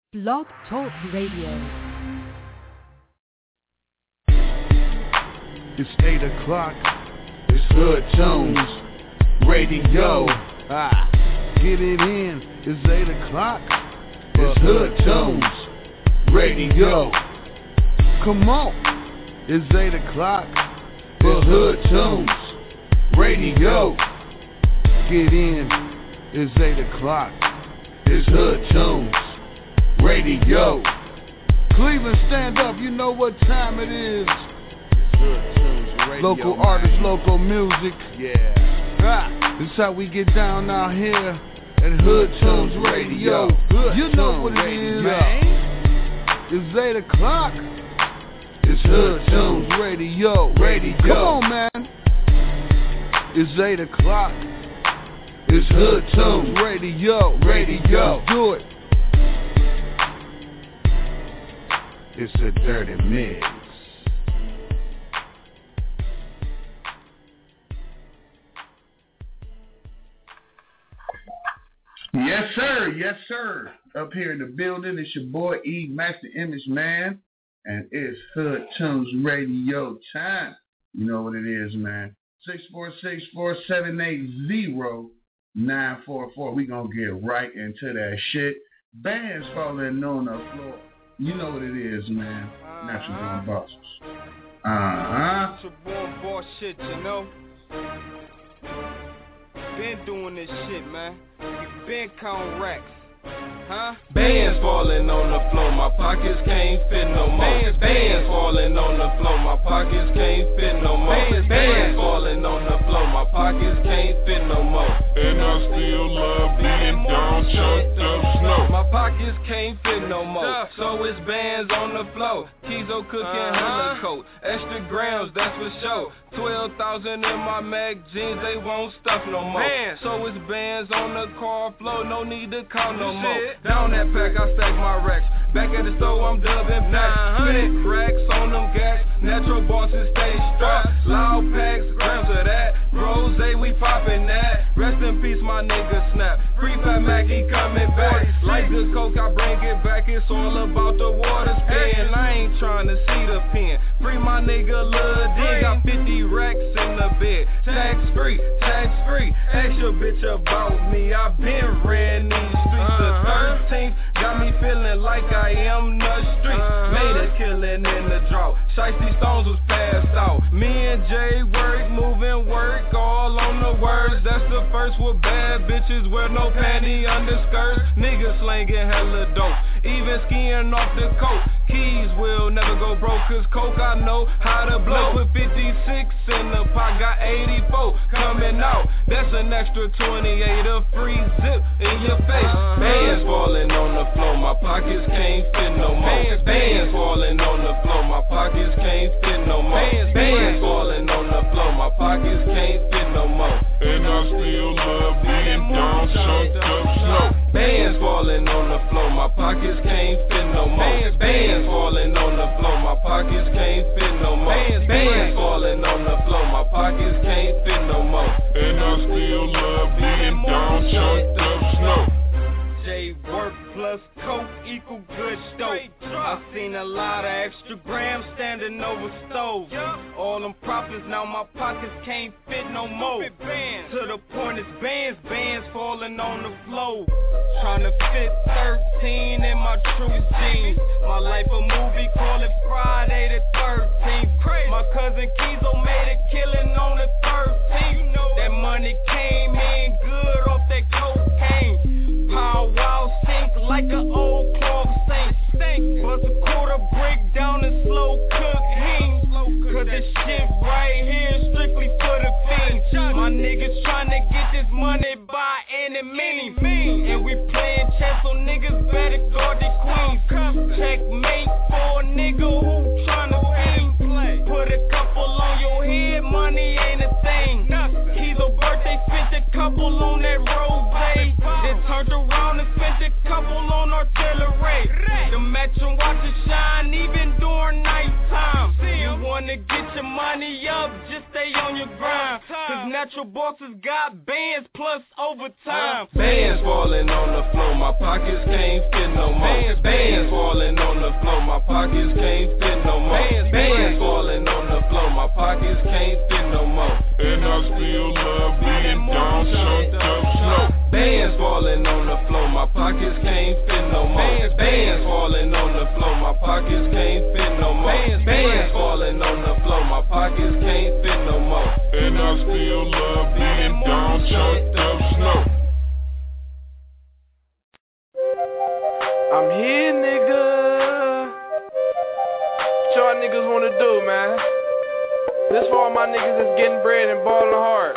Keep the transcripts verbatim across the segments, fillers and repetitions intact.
Blog Talk Radio. It's eight o'clock. It's Hood Tunes Radio. Ah, get it in. It's eight o'clock. It's Hood Tunes Radio. Come on. It's eight o'clock. It's Hood Tunes Radio. Get in. It's eight o'clock. It's Hood Tunes Radio. Cleveland, stand up. You know what time it is. Hood Tunes Radio. Local man. Artists, local music. Yeah. Ah, this is how we get down out here at Hood Tunes Radio. Hood you know what it Radio. Is, man. It's eight o'clock. It's Hood Tunes Radio. Radio. Come on, man. It's eight o'clock. It's Hood Tunes Radio. Radio. Let's do it. It's a dirty mix. Yes, sir. Yes, sir. Up here in the building, it's your boy E, Master Image Man, and it's Hood Tunes Radio time. You know what it is, man. six four six, four seven eight, zero nine four four. We gonna get right into that shit. Bands falling on the floor. You know what it is, man. Uh-huh. Natural Born Bosses. Uh-huh. Natural Born Boss shit, you know. Been doing this shit, man. We been counting racks. Huh? Bands falling on the floor, my pockets can't fit no more. Bands, bands falling on the floor, my pockets can't fit no more. Bands, bands falling on the floor, my pockets can't fit no more. And I still love being down, chucked up snow. My pockets can't fit no more, so it's bands on the floor. Kizo cooking uh-huh. Hella coat, extra grams, that's for sure. Twelve thousand in my mag jeans, they won't stuff no more. Bands. So it's bands on the car floor, no need to count no more. Down that pack, I stack my racks. Back at the store, I'm dubbing packs. Spit racks on them gats. Natural bosses stay strapped. Loud packs, grams of that. Rose, we poppin' that. Rest in peace, my nigga Snap. Free Fat Mac, he coming back. Like good coke, I bring it back. It's all about the water spin. I ain't trying to see the pen. Free my nigga Lil D. Got fifty racks in the bed. Tax free, tax free. Ask your bitch about me. I been ran these streets. The thirteenth got me feeling like I am the street. Made a killing in the drought. Shiesty Stones was passed out. Me and Jay work, moving work, all on the words. That's the first with bad bitches wear no panty underskirts. Niggas slanging hella dope, even skiing off the coat. Keys will never go broke, cause coke I know how to blow. Put fifty-six in the pot, got eighty-four coming out. That's an extra twenty-eight, a free zip in your face. Bands falling on the floor, my pockets can't fit no more. Bands, bands falling on the floor, my pockets can't fit no more. Bands, bands falling on the floor, my pockets can't fit no more. And I still love being down, chucked up snow. Bands falling on the floor, my pockets can't fit no more. Bands, bands falling on the floor, my pockets can't fit no more. Bands, bands falling on the floor, my pockets can't fit no more. And I still love being down, chucked up snow. J work plus coke equal good dope. I seen a lot of extra grams standing over stoves. All them profits, now my pockets can't fit no more. To the point it's bands, bands falling on the floor. Tryna fit thirteen in my true jeans. My life a movie, call it Friday the thirteenth. My cousin Kizo made a killing on the thirteenth. That money came in good off that cocaine. Pow wow sink like an old clog sink. Bust a quarter brick down and slow cook hing. Cause this shit right here is strictly for the fiends. My niggas tryna get this money by any means. And we playing chess, so niggas better guard their queens. Checkmate for a nigga who tryna fiend. Put a couple on your head, money ain't a thing. Kizo birthday, spent a couple on that rose. Then turned around and spent a couple on artillery. The matching watches shine even during nighttime. You wanna get your money up, just stay on your grind. Cause natural bosses got bands plus overtime. Bands falling on the floor, my pockets can't fit no more. Bands, bands pockets can't fit no more. Bands, bands falling on the floor, my pockets can't fit no more. And I still love being down, chunked up snow. I'm here, nigga. What y'all niggas wanna do, man? This for all my niggas that's getting bread and ballin' hard.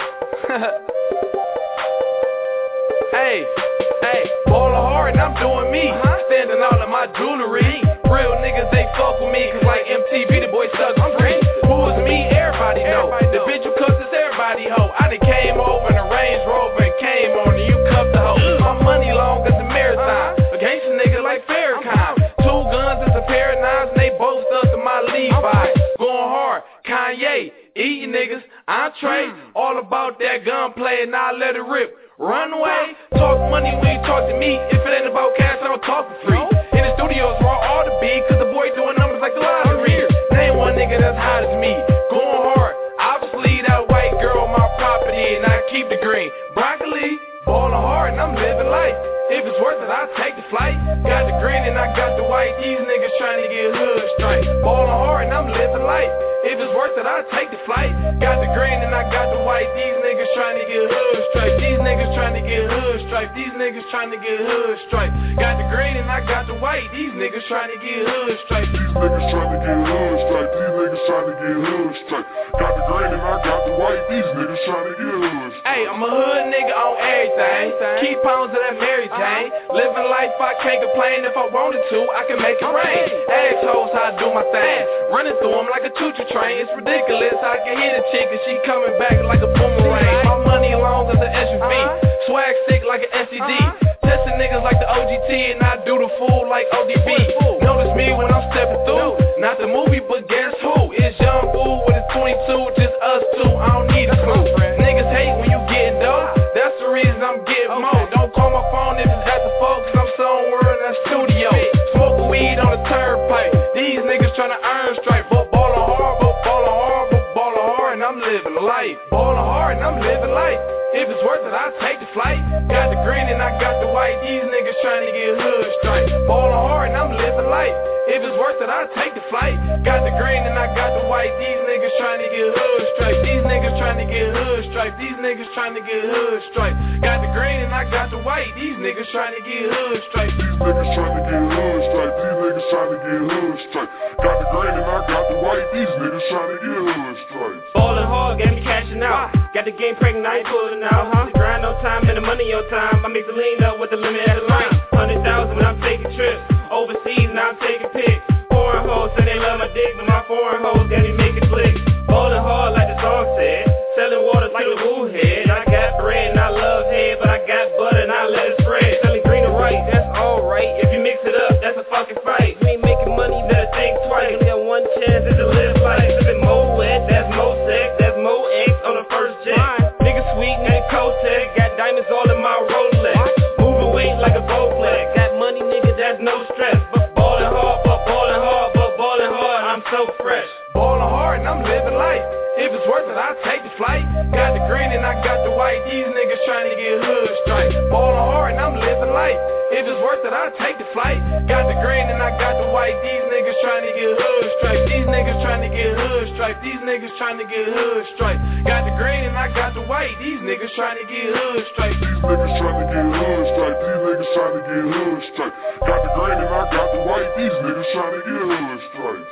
Hey, hey, ballin' hard and I'm doing me. Standing out in my jewelry. Real niggas, they fuck with me, cause like M T V, the boy stuck I'm free. Who was me? Everybody know. The bitch you cuffed is everybody hoe. I done came over in a Range Rover and came on and you cuffed the hoe. My money long as the marathon. A gangsta nigga like Farrakhan. Two guns is a pair of knives and they both stuck to my Levi. Going hard, Kanye, eating niggas, entree. All about that gunplay and I let it rip. Run away, talk money when you talk to me. If it ain't about cash, I don't talk for free. In the studios where I ought to be, cause the boy doing numbers like the lottery. Name one nigga that's hot as me. Going hard, obviously that white girl my property, and I keep the green. Broccoli, ballin' hard and I'm living life. If it's worth it, I'll take the flight. Got the green and I got the white. These niggas trying to get hood straight. Ballin' hard and I'm living life. If it's worth it, I'll take the flight. Got the green and I got the white. These niggas trying to get hood straight. These niggas trying to get hood straight. These niggas trying to get hood straight. Got the green and I got the white. These niggas trying to get hood straight. These niggas trying to get hood straight. These niggas trying to get hood straight. Got the green and I got the white. These niggas trying to get hood straight. Hey, I'm a hood nigga on everything. Keep pounds of that Mary Jane. Living life, I can't complain. If I wanted to, I can make it rain. Assholes, how I do my thing. Running through them like a choo-choo train. It's ridiculous, I can hear the chick and she coming back like a boomerang. My money long as an S U V. Swag sick like an S C D. Testing niggas like the O G T and I do the fool like O D B. Notice me when I'm stepping through. Not the movie, but guess who? It's Young Boo with a twenty-two. Just us two, I don't need a clue. Niggas hate when you getting dope. That's the reason I'm getting more. Don't call my phone if it's at the folk, cause I'm somewhere in that studio. Smoking weed on the turnpike. These niggas tryna earn straight. But ballin' hard, but ballin' hard, but ballin' hard, and I'm living life. Ballin' hard, and I'm living life. If it's worth it, I'll take the flight. Got the green and I got the white. These niggas tryna get hood straight. Ballin' hard, and I'm living life. If it's worth it, I'll take the flight. Got the green and I got the white. These niggas tryna get hood straight. These niggas tryna get hood straight. These niggas tryna get hood straight. Got the green and I got the white. These niggas tryna get hood straight. These niggas tryna get hood straight. These niggas tryna get hood straight. Got the green and I got the white. These niggas tryna get hood straight. Ballin' hard, got me cashing out. Got the game pregnant, I ain't pulling out. Uh-huh. The grind on time and the money on time. I mix the lean up with the limit at the line. Hundred thousand, I'm taking trips. Overseas, now I'm taking pics. Foreign hoes say they love my dick, but my foreign hoes got me making flicks. Ballin' hard like the song said. Selling water like a woo head. I got bread and I love head, but I got butter and I let it spread. Selling green and white, that's alright. If you mix it up, that's a fucking fight. You ain't making money, better think twice. You got one chance, it's a live life. Sippin' more wet, that's more sex, that's more X on the first jet. Nigga sweet, nigga Kotek, got diamonds all in my Rolex. Moving weight like a Bowflex. Got money, nigga, that's no stress. But ballin' hard, but ballin' hard, but ballin' hard, I'm so fresh. Ballin' hard and I'm living life. If it's worth it, I'll take the flight. Got the green and I got the white. These niggas trying to get hood straight. Ballin' hard and I'm living life. If it's worth it, I'll take the flight. Got the green and I got the white. These niggas trying to get hood straight. These niggas trying to get hood straight. These niggas trying to get hood straight. Got the green and I got the white. These niggas trying to get hood straight. These niggas trying to get hood straight. These niggas trying to get hood straight. Got the green and I got the white. These niggas trying to get hood straight.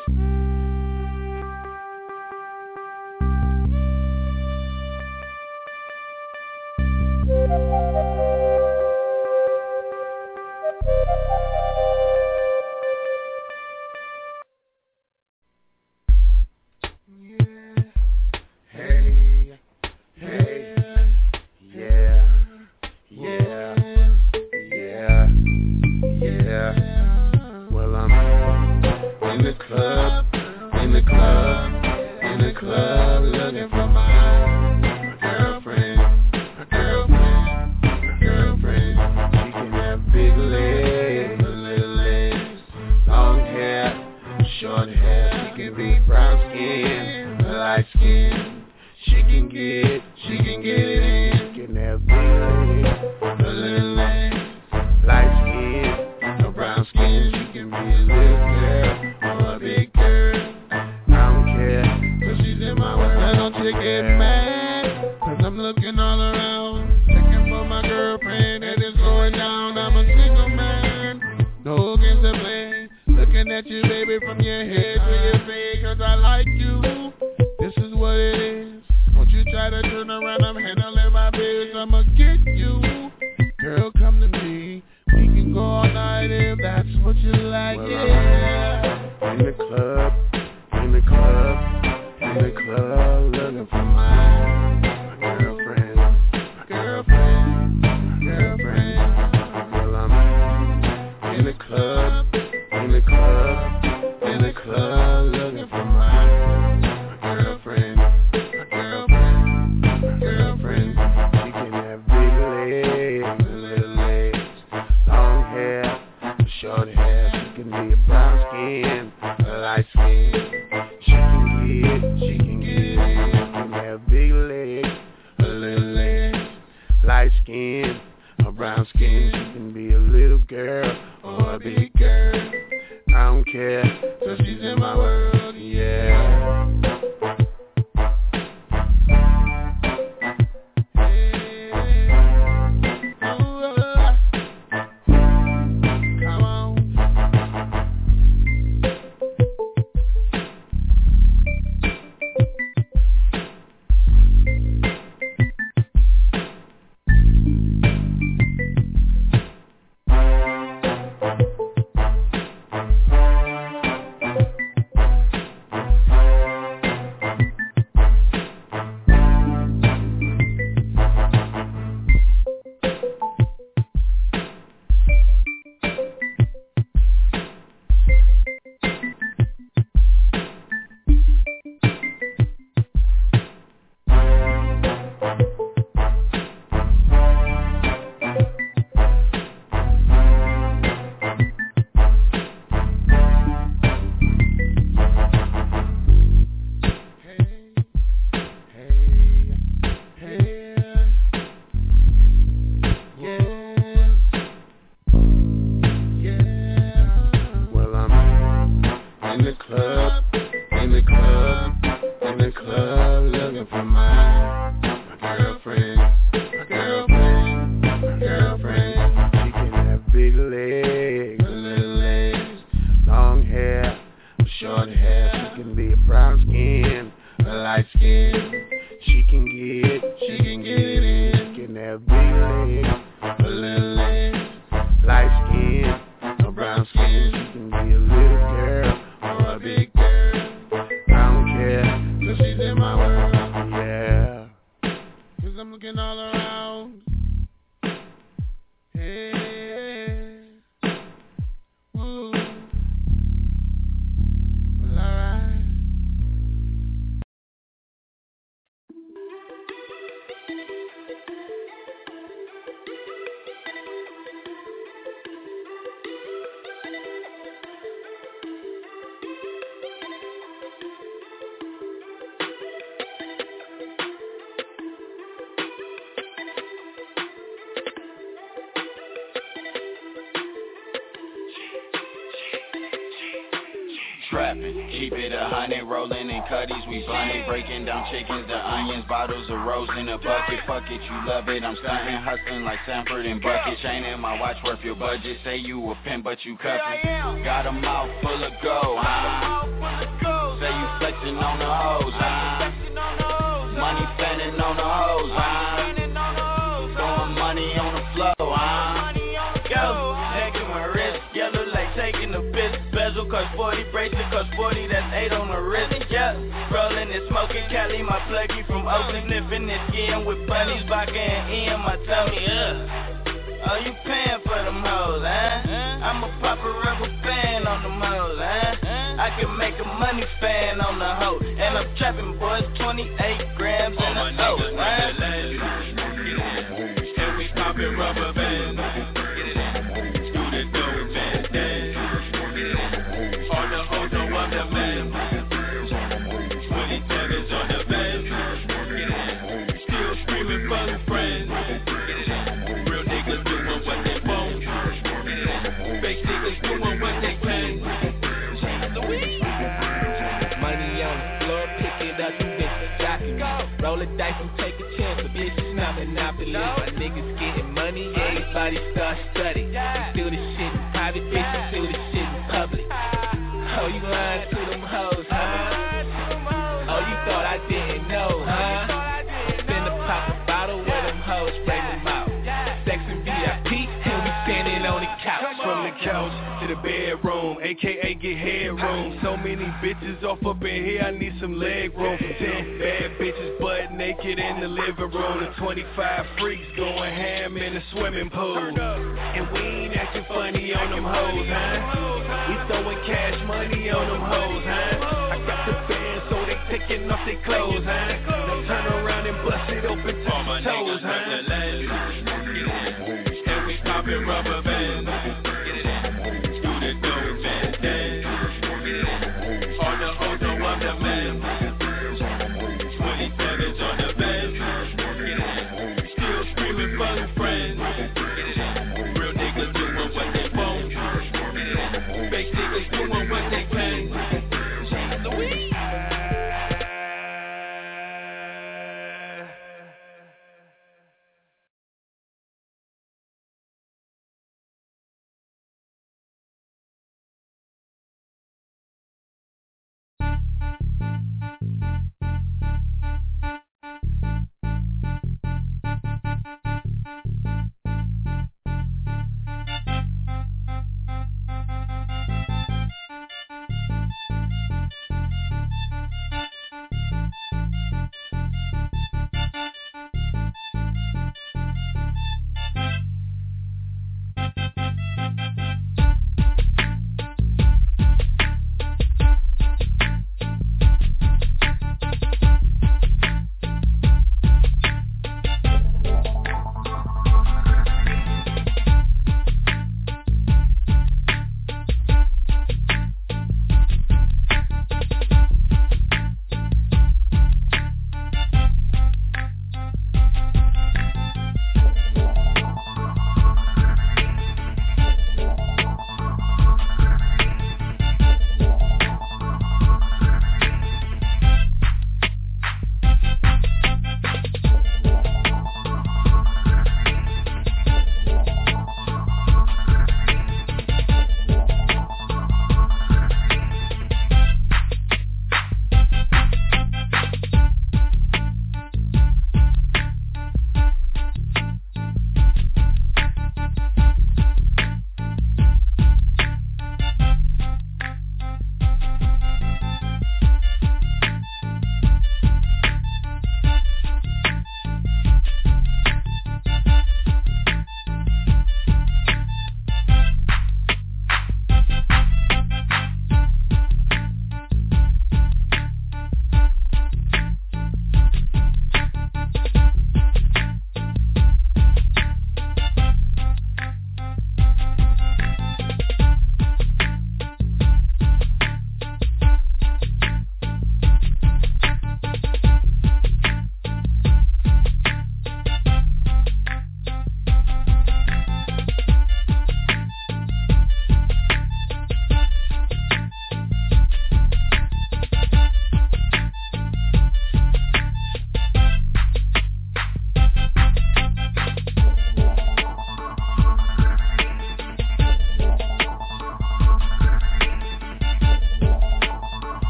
Light skin, no brown skin, she can be a little girl. to play. Looking at you, baby, from your head to your feet, cause I like you. This is what it is. Don't you try to turn around, I'm handling my biz, I'ma get you. Girl, come to me. We can go all night if that's what you like, well, yeah. In the club, in the club, in the club, looking for my, my girlfriend, my girlfriend, my girlfriend. Well, I'm in the club, in the club, in the club, looking for my, my girlfriend, my girlfriend, my girlfriend. She can have big legs, little legs, long hair, short hair. She can be a brown skin, a light skin. She can get, she can get it. She can have big legs, a little legs, light skin, a brown skin. She can be a little girl or a big girl. I don't care, so she's in my world, yeah. Trapping, keep it a hundred, rolling in cutties, we blunted, breaking down chickens, the onions, bottles of rose in a bucket, fuck it, you love it, I'm stunting, hustling like Sanford and Bucket, chain in my watch worth your budget, say you a pimp but you cuffin', got a mouth full of gold, huh? Say you flexing on the hoes, huh? Money fanning on the hoes, huh? Throwing money on the floor, huh? Yo, neck in my wrist, yellow like taking a piss. Bezel cost forty, bracelet cost forty, that's eight on the wrist, yeah. Rollin' and smoking Cali, my pluggy from Oakland, sniffing and skiing with bunnies, vodka and in my tummy, ugh. Oh, you paying for them hoes, huh? I'm a Papa Rubber fan on them hoes, huh? I can make a money fan on the hoe, and I'm trapping boys, twenty-eight grams in a hoe, huh? And we poppin' rubber bands. Roll the dice and take a chance, but bitches not monopoly. My niggas getting money, everybody start studying. We do the shit in private, bitches do the shit bedroom, aka get headroom. So many bitches off up in here, I need some leg room. Ten bad bitches butt naked in the living room. And twenty-five freaks going ham in the swimming pool. And we ain't acting funny on them hoes, huh? We throwing cash money on them hoes, huh? I got the band so they taking off their clothes, huh? Now turn around and bust it open to my toes, huh? And we poppin' rubber bands. Do the dope and dance. All the hoes know I'm the man. twenty-sevens on the bench. Still screaming for the friends. Real niggas doing what they want. Fake niggas doing what they can. Louis.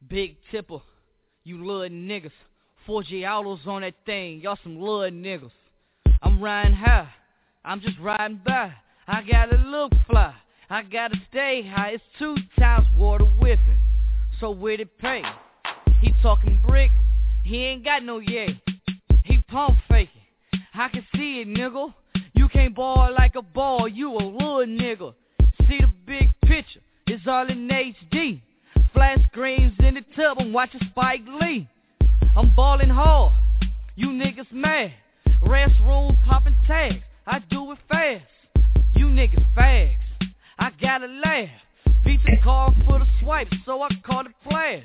Big Tipper, you little niggas. four G autos on that thing, y'all some little niggas. I'm riding high, I'm just riding by. I gotta look fly, I gotta stay high. It's two times water whipping, so where'd it pay? He talking brick, he ain't got no yay. He pump faking, I can see it, nigga. You can't ball like a ball, you a little nigga. See the big picture, it's all in H D. Flash screens in the tub, I'm watching Spike Lee. I'm ballin' hard, you niggas mad. Rest room poppin' tags, I do it fast. You niggas fags, I gotta laugh. Beat the car for the swipe, so I call it class.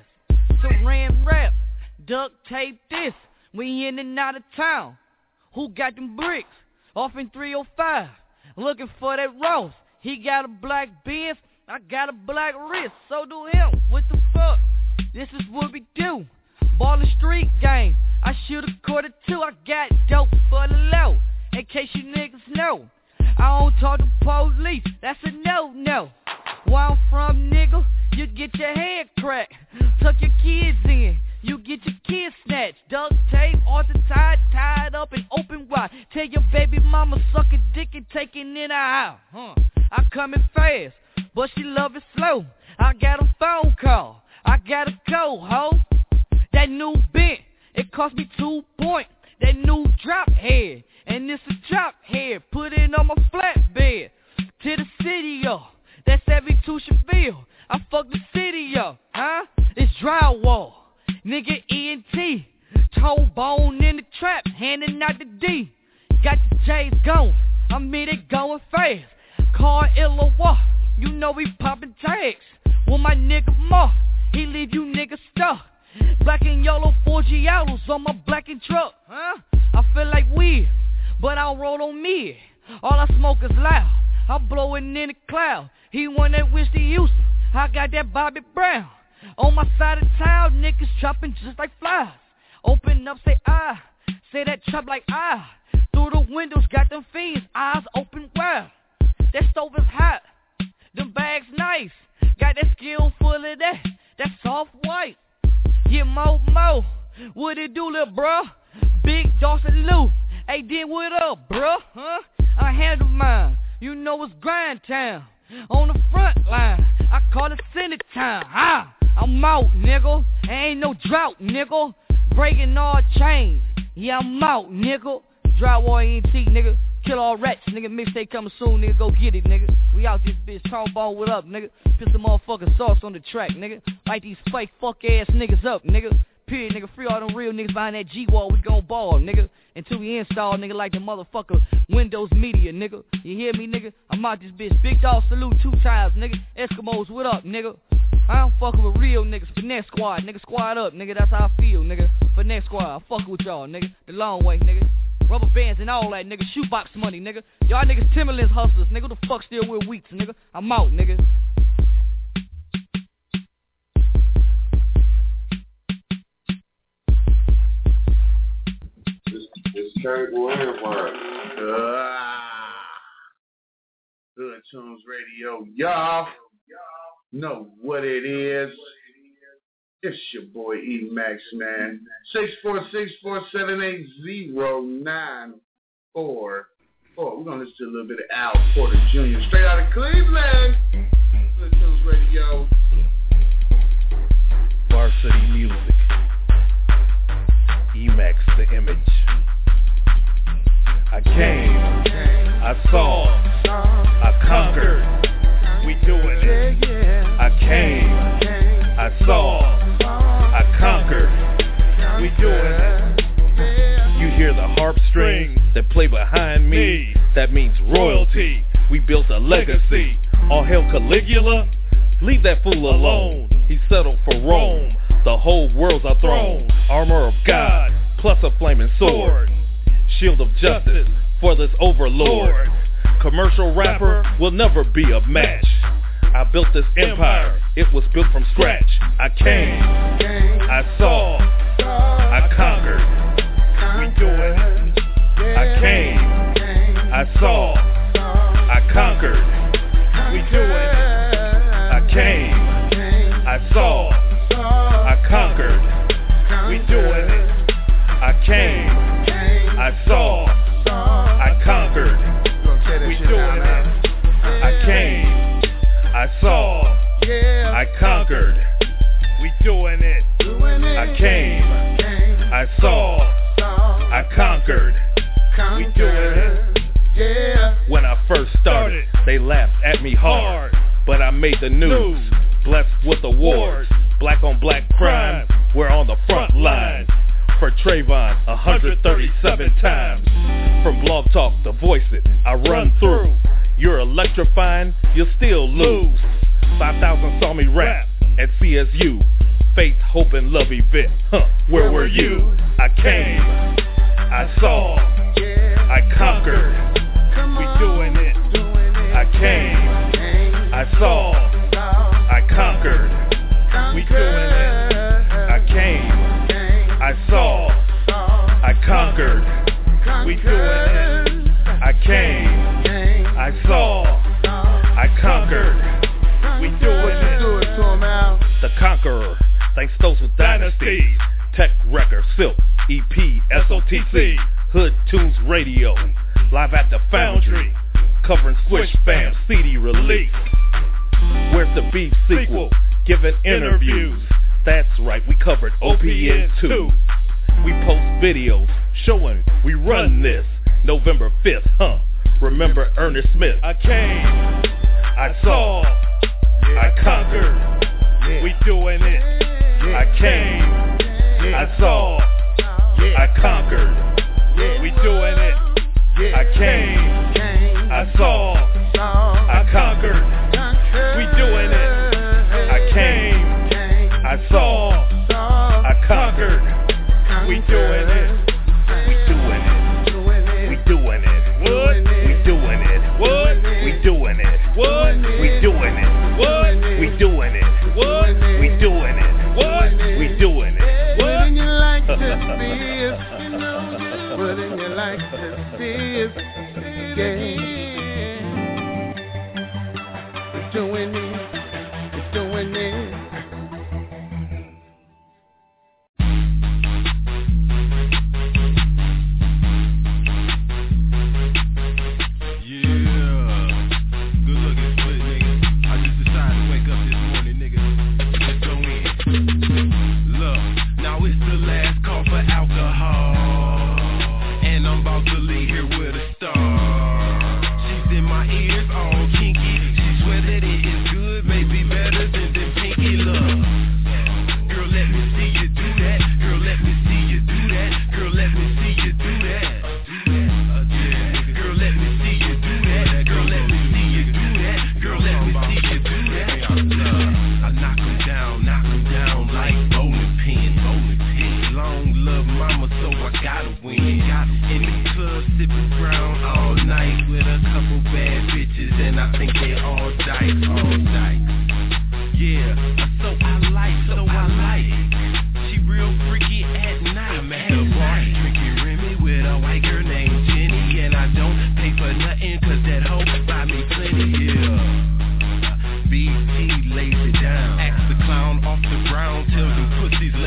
Saran wrap, duct tape this, we in and out of town. Who got them bricks? Off in three oh five, looking for that Ross. He got a black Benz, I got a black wrist, so do him. What the fuck? This is what we do. Ballin' street game, I shoot a quarter two, I got dope for the low. In case you niggas know, I don't talk to police, that's a no-no. Where I'm from, nigga, you get your head cracked. Tuck your kids in, you get your kids snatched. Duct tape, ortho tied, tied up and open wide. Tell your baby mama suck a dick and take it in her house. Huh. I come in fast, but she love it slow. I got a phone call, I gotta go, ho. That new bent, it cost me two point. That new drop head, and it's a drop head. Put it on my flatbed, to the city, yo. That's every two Cheville. I fuck the city up, huh? It's drywall, nigga E N T. Toe bone in the trap, handing out the D. Got the J's going, I mean it going fast. Car Illawa, you know we poppin' tags. With my nigga Mark, he leave you niggas stuck. Black and yellow four G autos on my black and truck, huh? I feel like weed, but I don't roll on me. All I smoke is loud, I blow it in the cloud. He won that Whiskey Houston, I got that Bobby Brown. On my side of town, niggas chopping just like flies. Open up, say ah, say that chop like ah. Through the windows, got them fiends, eyes open wide. That stove is hot, them bags nice. Got that skin full of that, that soft white. Yeah, Mo Mo, what it do, little bruh? Big Dawson Lou, hey, then what up, bruh? Huh? I handle mine, you know it's grind time. On the front line, I call it Senate time. Ah, I'm out, nigga. Ain't no drought, nigga. Breaking all chains. Yeah, I'm out, nigga. Drywall E N T, nigga. Kill all rats, nigga. Mixtape coming soon, nigga. Go get it, nigga. We out this bitch. Trombone, what up, nigga? Put some motherfucking sauce on the track, nigga. Light these fake fuck ass niggas up, nigga. Period, nigga. Free all them real niggas behind that G-wall. We gon' ball, nigga. Until we install, nigga, like the motherfucker Windows Media, nigga. You hear me, nigga? I'm out this bitch. Big dog salute two times, nigga. Eskimos, what up, nigga? I don't fucking with real niggas. Finesse squad, nigga. Squad up, nigga. That's how I feel, nigga. Finesse squad. I fuck with y'all, nigga. The long way, nigga. Rubber bands and all that, nigga. Shoebox money, nigga. Y'all niggas Timberlands hustlers, nigga. Who the fuck still wear weeks, nigga? I'm out, nigga. It's Cable Empire. Ah, Hood Tunes Radio, y'all know what it is. It's your boy E Max, man. six four six, four seven eight, zero nine four four. We're gonna listen to a little bit of Al Porter Junior straight out of Cleveland. Hood Tunes Radio. Varsity Music. E Max, the image. I came, I saw, I conquered, we doing it. I came, I saw, I conquered, we doing it. You hear the harp strings that play behind me, that means royalty. We built a legacy. All hail Caligula, leave that fool alone. He settled for Rome, the whole world's our throne. Armor of God, plus a flaming sword. Shield of justice for this overlord. Commercial rapper will never be a match. I built this empire, it was built from scratch. I came, I saw, I conquered, we do it. I came, I saw, I conquered, we do it. I came, I saw, I came, I saw, I conquered. We doing it. I came, I saw, I conquered. We doing it. I came, I saw, I conquered. We doing it. When I first started, they laughed at me hard, but I made the news. Blessed with awards, black on black crime. We're on the front line. For Trayvon, one hundred thirty-seven times. From Blog Talk to Voice It, I run through. You're electrifying, you'll still lose. five thousand saw me rap at C S U. Faith, hope, and love event. Huh, where were you? I came, I saw, I conquered. We doing it. I came, I saw, I conquered. We doing it. I came, I saw, I conquered. We doing it. I came, I saw, I conquered. We doing it. The Conqueror, thanks those with dynasties. Tech Record, Silk, E P, S O T C, Hood Tunes Radio, live at the Foundry, covering Squish Fam C D release. Where's the Beef sequel? Giving interviews. That's right, we covered O P N two. We post videos showing we run this. November fifth, huh? Remember Ernest Smith? I came, I saw, I conquered. We doing it. I came, I saw, I conquered. We doing it. I came, I saw, I conquered. We doing it. I came, I saw, I conquered. We doing it. We doing it. We doing it. What? We doing it. What? We doing it. What? We doing it. What? We doing it. What? We doing it. What? We doing it. Wouldn't you like to see us? Wouldn't you like to see us? Yeah. We're doing it. We're doing it.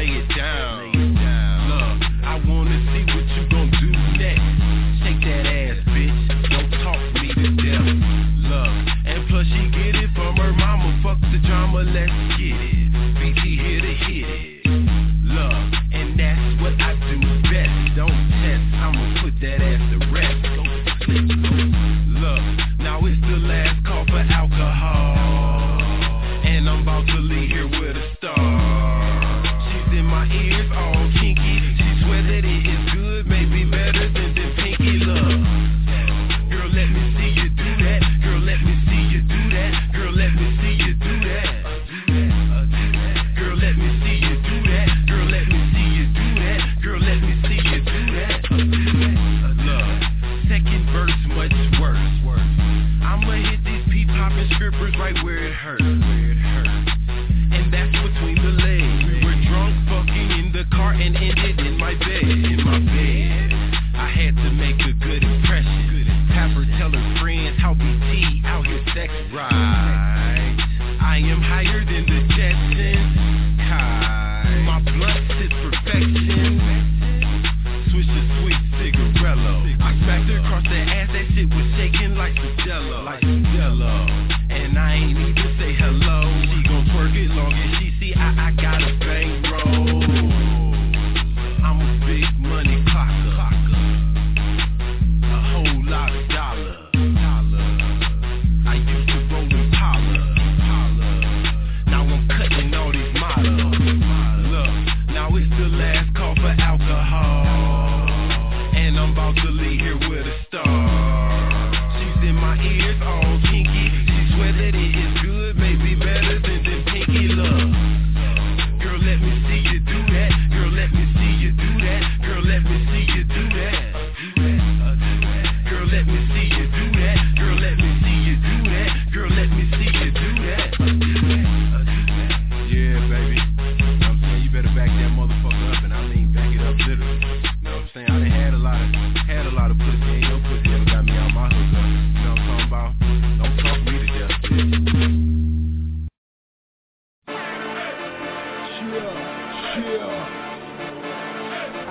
That ass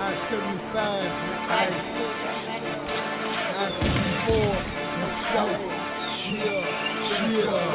I seventy-five, I fifty-four, so, yeah,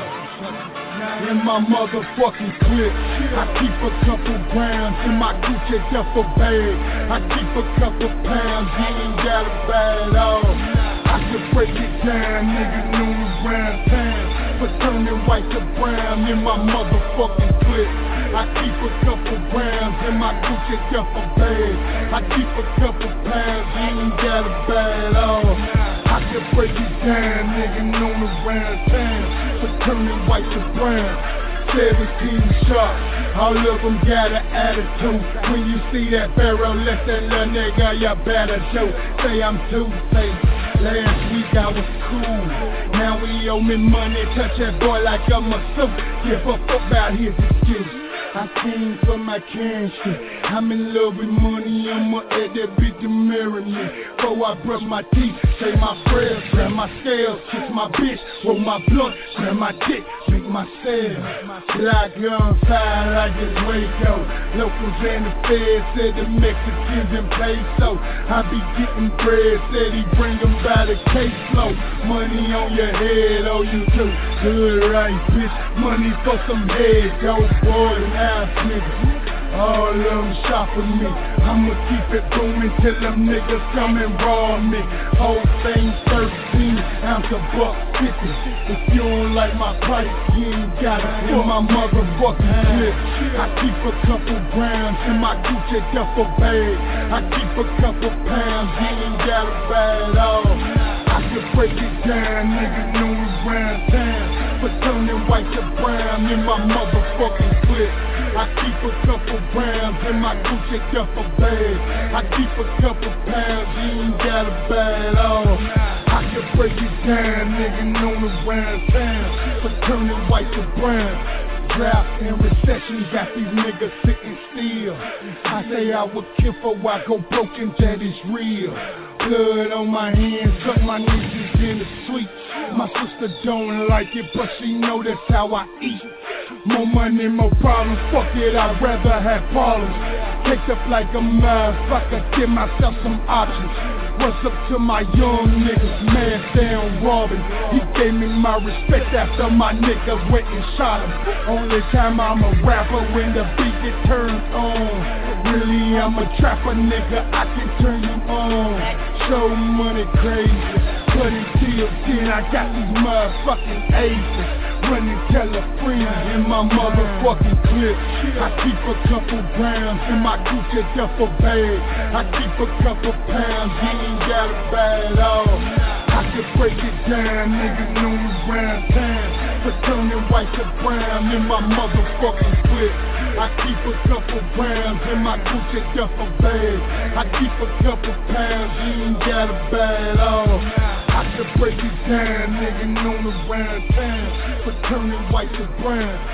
yeah. In my motherfucking clip, I keep a couple grams in my Gucci duffel bag. I keep a couple pounds, you ain't gotta buy it all. I can break it down, nigga, noon around town. But turning white to brown in my motherfucking clip. I keep a couple grams in my Gucci duffel bag. I keep a couple pounds, you ain't gotta buy it all. I can break it down, nigga, known around town. But turning white to brown. seventeen shots, all of them got an attitude. When you see that barrel, let that little nigga, you better do. Say I'm two-faced. Last week I was cool. Now we owe me money. Touch that boy like I'm a suit. Give a fuck about his excuse. I came for my cash shit. I'm in love with money, I'ma add that bitch to marry me. Before I brush my teeth, say my prayers, grab my scales, kiss my bitch, roll my blunt, grab my dick, make my sale. Black on fire like it's Waco. Locals and the feds said the Mexicans in peso. I be getting bread, said he bring them by the caseload. Money on your head, oh you do good right, bitch. Money for some head, dope boy and ass niggas. All of them shop with me. I'ma keep it booming till them niggas come and rob me. Whole thing thirteen ounce of buck fifty. If you don't like my price, you ain't got it in my motherfucking clip. I keep a couple grams in my Gucci duffel bag. I keep a couple pounds, you ain't gotta buy it all. I can break it down, nigga, know around town. But turning white to brown in my motherfucking clip. I keep a couple grams in my Gucci duffel bag. I keep a couple pounds, you ain't gotta buy it all. I can break it down, nigga, known around town. But turning white to brown. Drought and recession got these niggas sitting still. I say I would kill for I go broken, that is real. Blood on my hands, cut my nieces in the sweet. My sister don't like it, but she know that's how I eat. More money, more problems, fuck it, I'd rather have problems. Caked up like a motherfucker, give myself some options. What's up to my young niggas, man down robbing. He gave me my respect after my niggas went and shot him. Only time I'm a rapper when the beat get turned on. Really I'm a trapper nigga, I can turn you on. Show money crazy, but until then I got these motherfucking aces. Running California in my motherfucking clip. I keep a couple grams in my Gucci duffel bag. I keep a couple pounds, you ain't gotta buy it all. I can break it down, nigga, known around town. But turning white to brown in my motherfucking clip. I keep a couple grams in my Gucci duffel bag. I keep a couple pounds, you ain't gotta buy it all. I can break it down, nigga, known around town. But turning white to brown.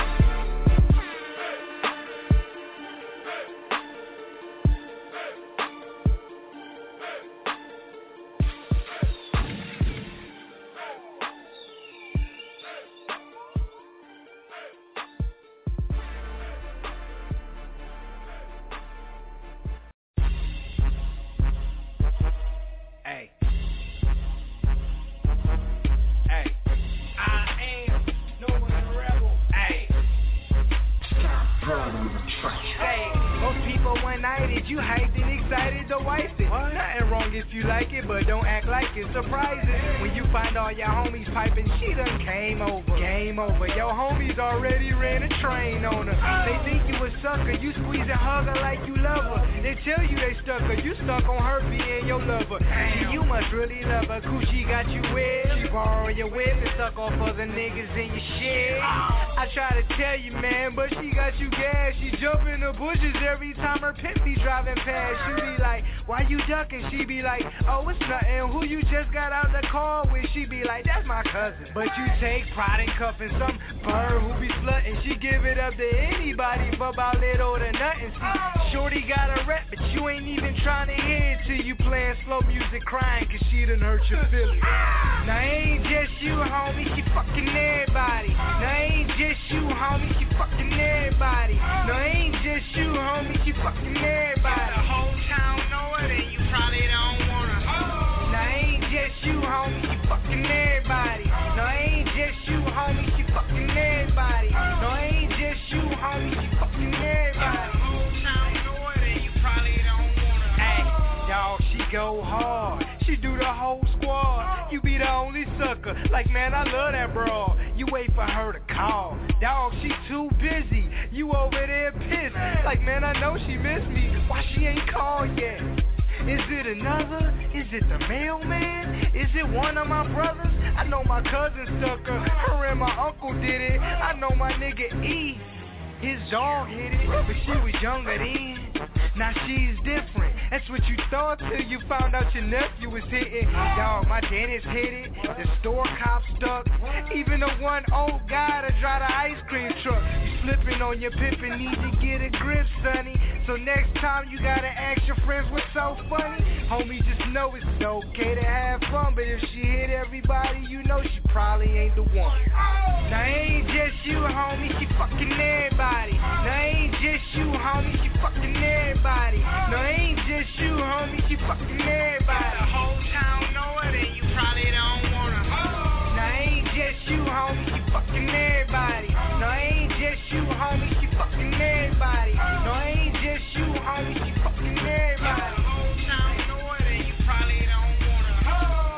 You hyped and excited to wife it. What? Nothing wrong if you like it, but don't act like it's surprising. When you find all your homies piping, she done came over. Game over. Your homies already ran a train on her. They think you a sucker. You squeeze and hug her like you love her. They tell you they stuck her. You stuck on her being your lover. See, you must really love her. Coochie got you wet. She borrow your whip and suck off other niggas in your shit. I try to tell you, man, but she got you gas. She jump in the bushes every time her pimp be driving past. You be like, why you ducking? She be like, oh, it's nothing. Who you just got out the car with? She be like, that's my cousin. But you take pride in cuffing some bird who be slutting. She give it up to anybody for about little to nothing. See, shorty got a rep, but you ain't even trying to hear it till you playing slow music crying, cause she done hurt your feelings. Now ain't just you, homie, she fucking everybody. Now ain't just you, homie, she fucking everybody. Now ain't just you, homie, she fucking everybody. The whole town go hard. She do the whole squad. You be the only sucker. Like, man, I love that broad. You wait for her to call. Dog, she too busy. You over there pissed. Like, man, I know she missed me. Why she ain't called yet? Is it another? Is it the mailman? Is it one of my brothers? I know my cousin stuck her. Her and my uncle did it. I know my nigga E. His dog hit it, but she was younger then. Now she's different. That's what you thought till you found out your nephew was hitting. Dog, my dentist hit it. The store cop stuck. Even the one old guy to drive the ice cream truck. You slipping on your pippin', need to get a grip, sonny. So next time you gotta ask your friends what's so funny. Homie, just know it's okay to have fun, but if she hit everybody, you know she probably ain't the one. Now ain't just you, homie, she fucking everybody. Now ain't just you, homie, she fucking everybody. No, ain't just you, homie, she fucking everybody. The whole town know it and you probably don't wanna. Now ain't just you, homie, she fucking everybody. No, ain't just you, homie, she fucking everybody. No, ain't just you, homie, she fucking everybody. The whole town know it and you probably don't wanna.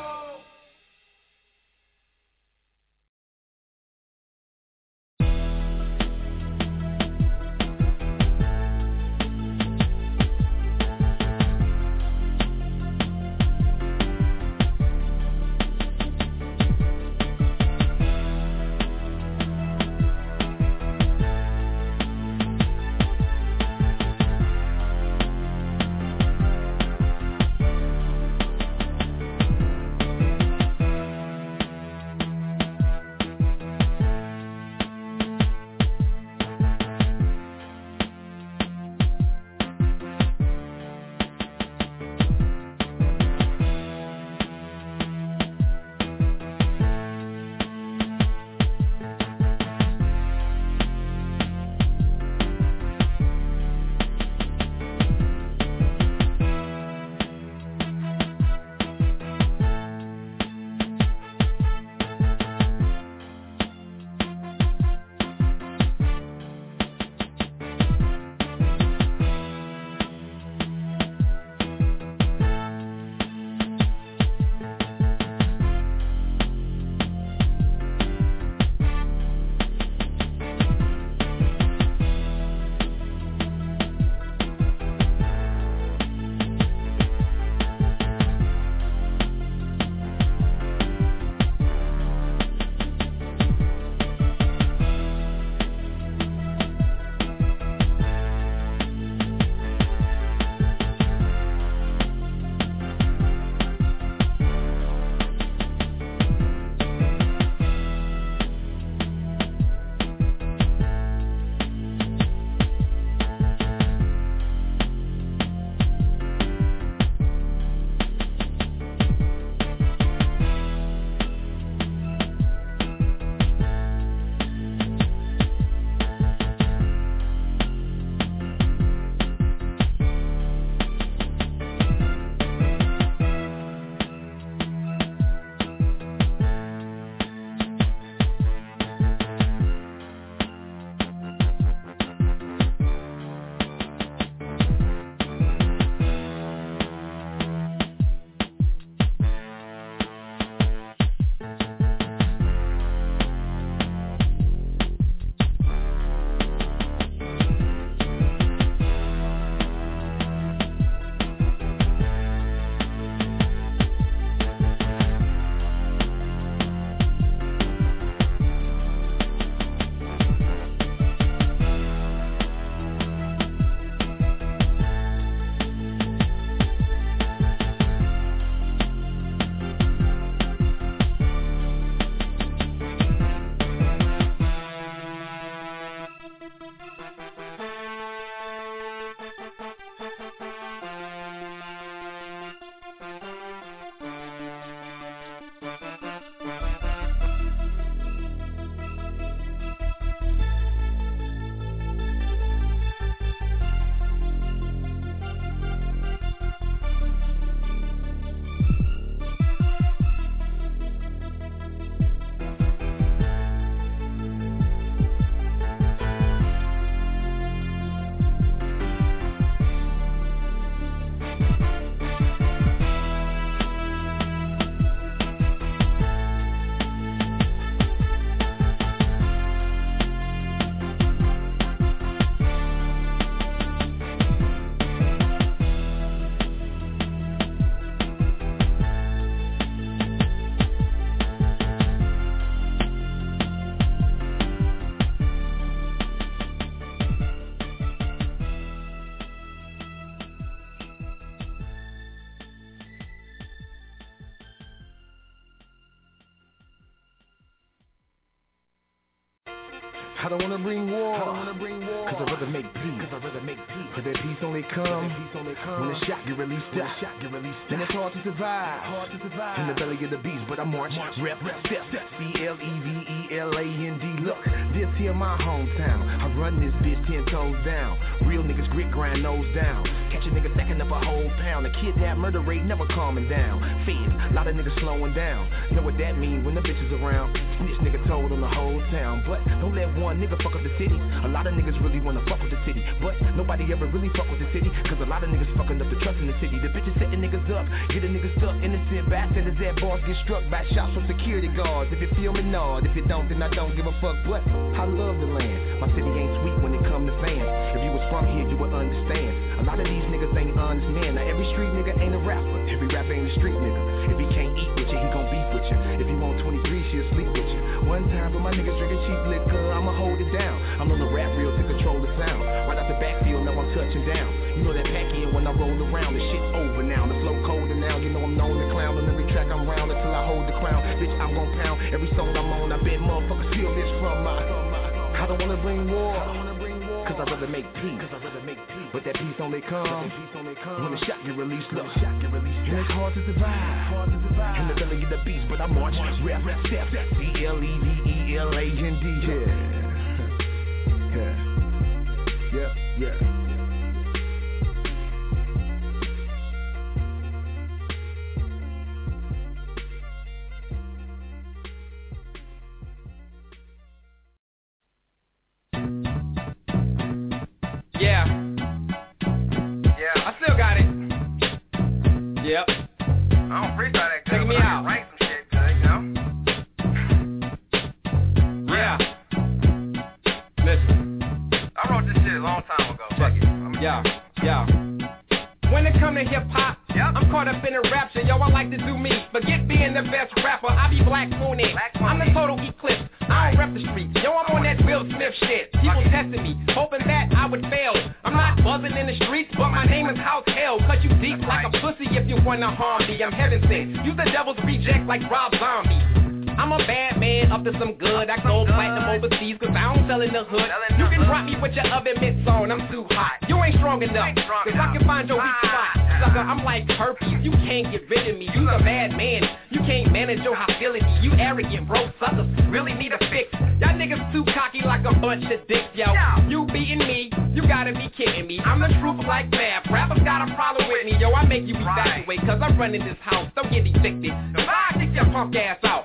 I don't wanna bring war. I don't wanna bring war. Cause I'd rather make peace. Cause I'd rather make peace. Cause that peace only come. Peace only come. When the shot get released out. Shot get released out. And it's hard to survive. Hard to survive. In the belly of the beast, but I march. March. Rep. Rep. Step. Step. C L E V E L A N D. Look, this here my hometown. I run this bitch ten toes down. Real niggas grit grind nose down. Catch a nigga stacking up a whole pound. The kidnap murder rate never calming down. Feds, a lot of niggas slowing down. Know what that mean when the bitch is around. Snitch nigga told on the whole town. But don't let one nigga fuck up the city. A lot of niggas really wanna fuck with the city, but nobody ever really fuck with the city. Cause a lot of niggas fucking up the trust in the city. The bitches setting niggas up, get a nigga stuck. Innocent bystanders at bars get struck by shots from security guards. If you feel me, nod. If you don't, then I don't give a fuck. But I love the land. My city ain't sweet when it come to fans. If you was from here, you would understand. A lot of these niggas ain't honest men. Now every street nigga ain't a rapper. Every rapper ain't a street nigga. If he can't eat with you, he gon' beef with you. If you want twenty-three, she'll sleep with you. One time, but my niggas drinking cheap liquor, I'ma hold it down. I'm on the rap reel to control the sound. Right out the backfield, now I'm touching down. You know that pack in when I roll around. The shit's over now, the flow colder now. You know I'm known to clown. On every track I'm round until I hold the crown. Bitch, I'm gon' pound every song I'm on. I bet motherfuckers steal this from my. I don't wanna bring war. Cause I'd rather make peace. Cause I'd rather make peace. But that peace only comes when the shot get released. Look, shot get released. And it's hard to survive. Hard to survive. In the belly of the beast, but I march. Rap, rap, step. C L E V E L A N D. Yeah. Yeah. Yeah. Yeah. Yeah. Yeah. I still got it. Yep. I don't freestyle that good. Take me out. Write some shit good, you know? Yeah. Listen. I wrote this shit a long time ago. Check it. Yeah. Yeah. When it come to hip-hop, yep. I'm caught up in a rapture. Yo, I like to do me. Forget being the best rapper. I be Black Moon it. I'm the total eclipse. I don't rep the street. Yo, I'm on that Will Smith shit. People testing me, hoping that I would fail. I'm not buzzing in the streets, but my name is House Hell. Cut you deep like a pussy if you wanna harm me. I'm heaven sent. You the devil's reject like Rob Zombie. I'm a bad man, up to some good. I go platinum overseas, cause I don't sell in the hood. You can drop me with your oven mitts on, I'm too hot. You ain't strong enough, cause I can find your weak spot. Sucker, I'm like herpes, you can't get rid of me. You's a bad man, you can't manage your hostility. You arrogant, broke suckers, really need a fix. Y'all niggas too cocky like a bunch of dicks, yo. You beating me, you gotta be kidding me. I'm the truth like Bab, rappers got a problem with me. Yo, I make you evacuate, cause I'm running this house, don't get evicted. I kick your punk ass out.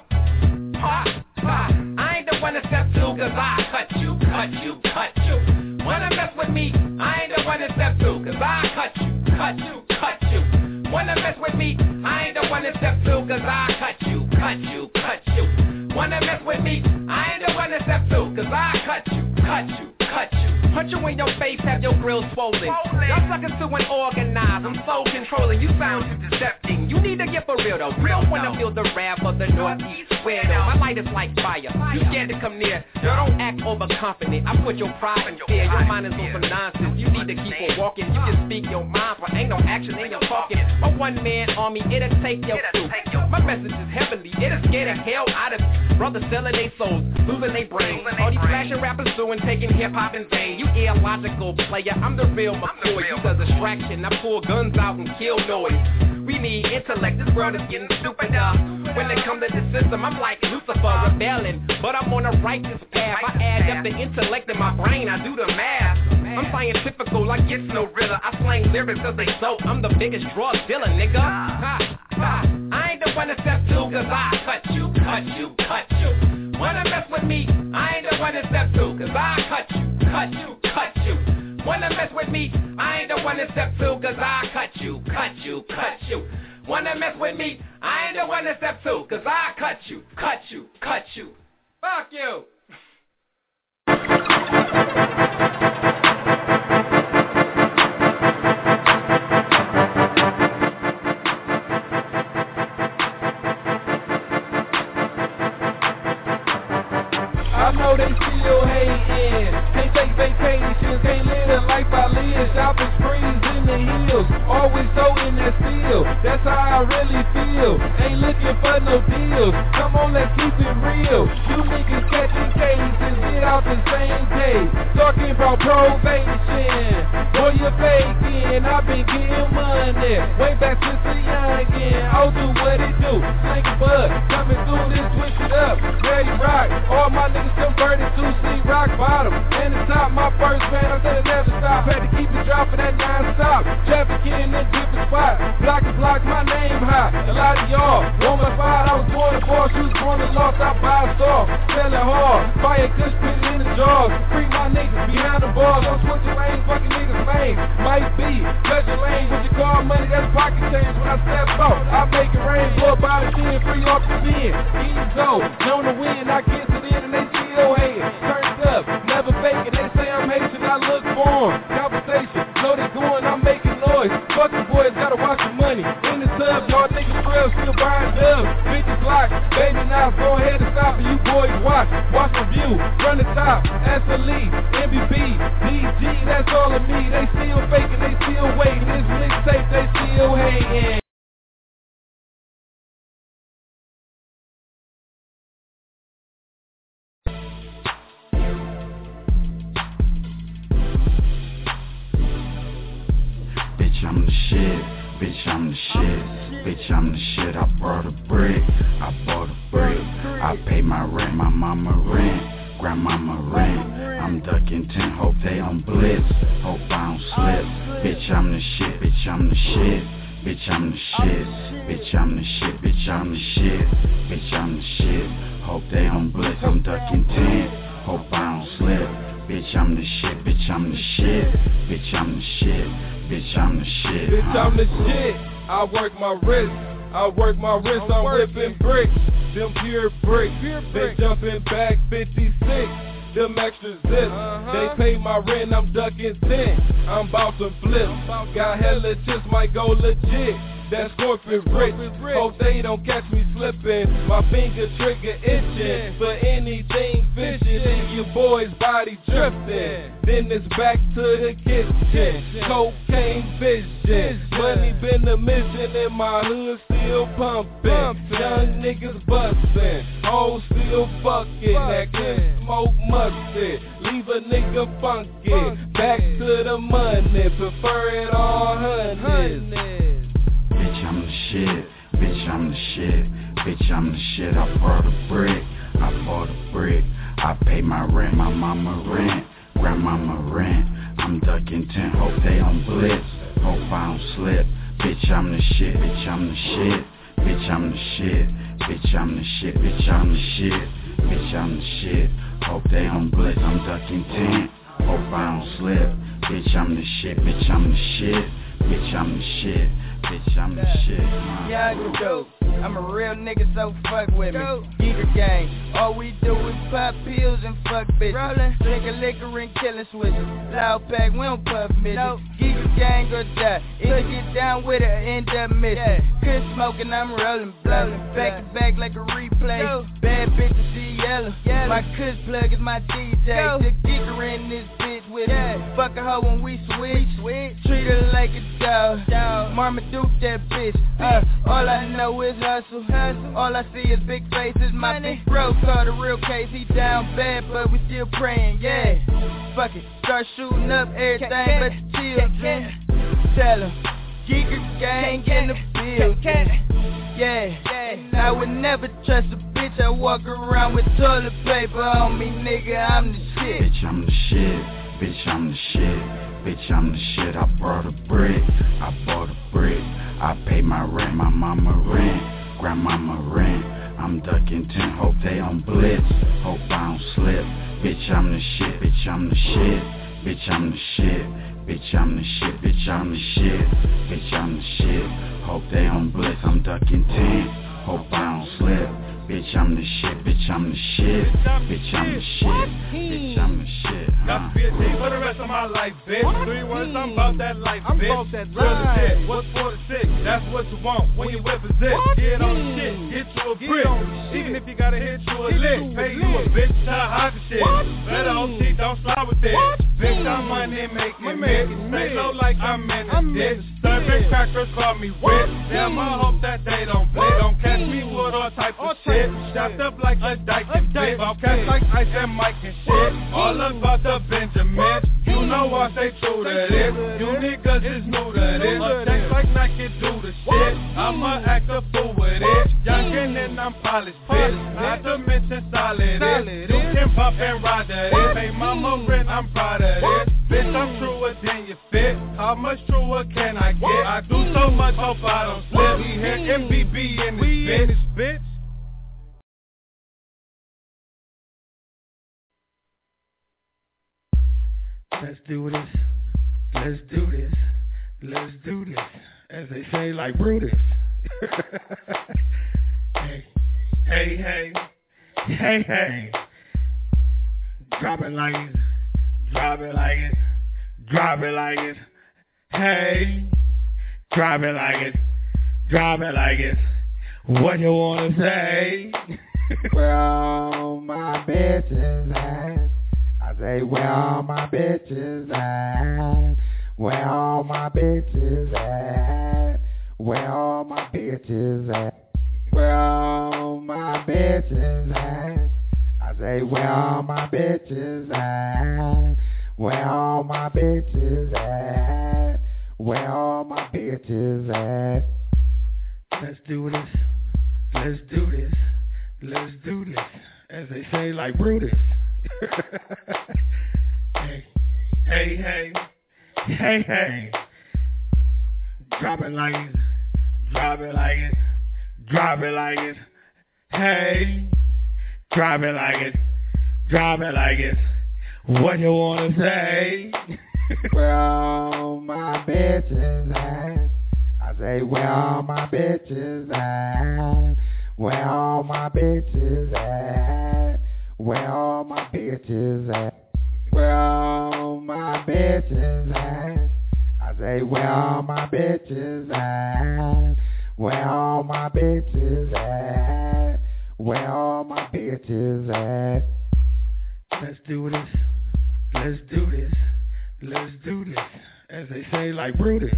Ha, ha. I ain't the one to step to, cause I cut you, cut you, cut you. Wanna mess with me, I ain't the one to step to, cause I cut you, cut you, cut you. Wanna mess with me, I ain't the one to step to, cause I cut you, cut you, cut you. Wanna mess with me, I ain't the one to step to, cause I cut you, cut you, cut you. Punch you in your face, have your grill swollen. Y'all suckers too unorganized, I'm so controlling. You sound too deceptive. You need to get for real though. You don't wanna feel the wrath of the Northeast square though. My light is like fire. You scared to come near. Y'all don't act overconfident. I put your pride in fear. Your mind is on some nonsense. You need to keep on walking. You can speak your mind, but ain't no action in your talking. A one-man army, it'll take your truth. My message is heavenly. It'll scare the hell out of you. Brothers selling their souls, losing their brains. All these flashing rappers doing, taking hip-hop in vain. You illogical player, I'm the real McCoy. You the distraction, I pull guns out and kill noise. We need intellect, this world is getting stupider. When it comes to the system, I'm like Lucifer, rebelling. But I'm on a righteous path, I add up the intellect in my brain, I do the math. I'm scientifical like it's no riddle. I slang lyrics cause they so, I'm the biggest drug dealer, nigga. Ha, ha. I ain't the one to step to, cause I cut you, cut you, cut you. Wanna mess with me, I ain't the one to step to, cause I cut you, cut you, cut you. Wanna mess with me, I ain't the one to step to, cause I cut you, cut you, cut you. Wanna mess with me, I ain't the one to step to, cause I cut you, cut you, cut you. Fuck you. I know they still hating, can't take vacations, can't live the life I live, shopping sprees in the hills, always so in that steel, that's how I really feel, ain't looking for no deals, come on let's keep it real, you niggas catching cases, get out the same been way back since the youngin'. Oh, do what it do. Link bud, coming through this, switch it up. Ready rock, all my niggas converted to see rock bottom. And the top, my first man, I'm gonna never stop. Had to keep it dropping that non-stop. Traffic in a different spot. Block to block, my name high. A lot of y'all, one by five, I was born to boss. You was born to lost, I buy a store. Sell it hard, fire kush, put it in the jaws. Free my niggas behind the bars. Don't switch your lanes, fucking niggas lame. Might be, pleasure lane, what you call money, that's pocket change. When I step out, I make it rain. Blow about a ten, free off the ten. Easy, known to win, I get to the end and they still hating. Turned up, never faking, they say I'm Haitian, I look for 'em. Conversation, know they going, I'm making noise. Fuck the boys, gotta watch the money. In the tub, y'all niggas real, still buying dubs. Bitches locked, baby now, go ahead and stop and you boys watch. Watch my view, run the top, S L E, M B B, D G, that's all of me. They still faking, they still waiting. This mixtape, they still hating. I'm the shit, bitch, I'm the shit, bitch, I'm the shit. I brought a brick, I bought a brick, I pay my rent, my mama rent, grandmama rent. I'm ducking ten, hope they on blitz, hope I don't slip. Bitch, I'm the shit, bitch, I'm the shit, bitch, I'm the shit, bitch, I'm the shit, bitch, I'm the shit, bitch, I'm the shit. Hope they on blitz, I'm ducking ten, hope I don't slip. Bitch, I'm the shit, bitch, I'm the shit, bitch, I'm the shit, bitch, I'm the shit. Bitch, huh? I'm the shit. I work my wrist, I work my wrist, I'm whipping bricks. Them pure bricks, they jumping back fifty-six. Them extra zips, they pay my rent, I'm ducking ten. I'm about to flip, got hella chips, might go legit. That's corporate rich, hope they don't catch me slipping. My finger trigger itching for anything fishing. In your boy's body drifting. Then it's back to the kitchen. Cocaine vision, money been a mission in my hood still pumping. Young niggas bustin', hoes still fucking. That can smoke mustard, leave a nigga funky. Back to the money, prefer it all honey. Bitch, I'm the shit, bitch, I'm the shit, bitch, I'm the shit. I brought a brick, I bought a brick, I pay my rent, my mama rent, grandmama rent. I'm ducking ten, hope they on blitz, hope I don't slip. Bitch, I'm the shit, bitch, I'm the shit, bitch, I'm the shit, bitch, I'm the shit, bitch, I'm the shit, bitch, I'm the shit. Hope they on blitz, I'm ducking ten, hope I don't slip. Bitch, I'm the shit, bitch, I'm the shit, bitch, I'm the shit. Bitch, I'm the shit. Uh. Yeah, I can dope. I'm a real nigga, so fuck with me. Geeker gang, all we do is pop pills and fuck bitches. Rollin', drinkin' liquor and killin' switches. Loud pack, we don't puff midgets. Nope. Geeker gang or die. Either get down with it or end up missing. Yeah. Quit smoking, I'm rollin', blowin'. Back to back like a replay. Yo. Bad bitches see yellow. yellow. My cuss plug is my D J. Yo. The geeker in this bitch with yeah. me. Fuck a hoe when we switch. switch. Treat her like a dog. dog. Marmaduke that bitch. Uh, all I know is hustle. hustle. All I see is big faces. My Money. Big bro called a real case. He down bad, but we still praying. Yeah. Fuck it. Start shooting up everything can, but the children. Tell him. Geeker gang in the building. Yeah. I would never trust a bitch. I walk around with toilet paper on me, nigga. I'm the shit. Bitch, I'm the shit. Bitch, I'm the shit. Bitch, I'm the shit. I brought a brick, I bought a brick, I pay my rent, my mama rent, grandmama rent. I'm ducking ten, hope they on blitz, hope I don't slip. Bitch, I'm the shit, bitch, I'm the shit, bitch, I'm the shit, bitch, I'm the shit, bitch, I'm the shit, bitch, I'm the shit. Hope they on blitz, I'm ducking ten, hope I don't slip. Bitch, I'm the shit, bitch, I'm the shit, bitch, I'm the shit, bitch, I'm the shit. Got to be a G for the rest of my life, bitch. Three words, I'm about that life, bitch. I'm about that life. Real what's for the sick? That's what you want when you whip a zip. Get on the shit, get you a brick. Even if you gotta hit you a lick, pay you a bitch to hide the shit. Better O T, don't slide with it. Bitch, I'm money making, bitch. Stay low like I'm in the ditch. Serving crackers call me rich. Damn, I hope that they don't play. Don't catch me with all type of shit. Strapped up like a dyke and bitch. I'll catch like Ice and Mike and shit. All about the Benjamin. You know I stay true to this. You niggas is new to this. Text like like Nike do the shit. I'ma act a fool with it. Youngin' and I'm polished, bitch. Not to mention solid it. You can pop and ride that it. Hey mama rent, I'm proud of this. Bitch, I'm truer than you fit. How much truer can I get? I do so much, hope I don't slip. We here M B B in this bitch. Let's do this. Let's do this. Let's do this. As they say, like Brutus. Hey, hey, hey, hey, hey. Drop it like it. Drop it like it. Drop it like it. Hey. Drop it like it. Drop it like it. What you wanna say? Where all my bitches at? I say, where all my bitches at? Where all my bitches at? Where all my bitches at? Where all my bitches at? I say, where all my bitches at? Where all my bitches at? Where all my bitches at? Let's do this. Let's do this. Let's do this. As they say, like Brutus. Hey, hey, hey, hey, hey. Drop it like it. Drop it like it. Drop it like it. Hey. Drop it like it. Drop it like it. What you wanna say? Where all my bitches at? I say, where all my bitches at? Where all my bitches at? Where all my bitches at? Where all my bitches at? I say, where all my bitches at? Where all my bitches at? Where all my bitches at? Let's do this. Let's do this. Let's do this. As they say, like Brutus.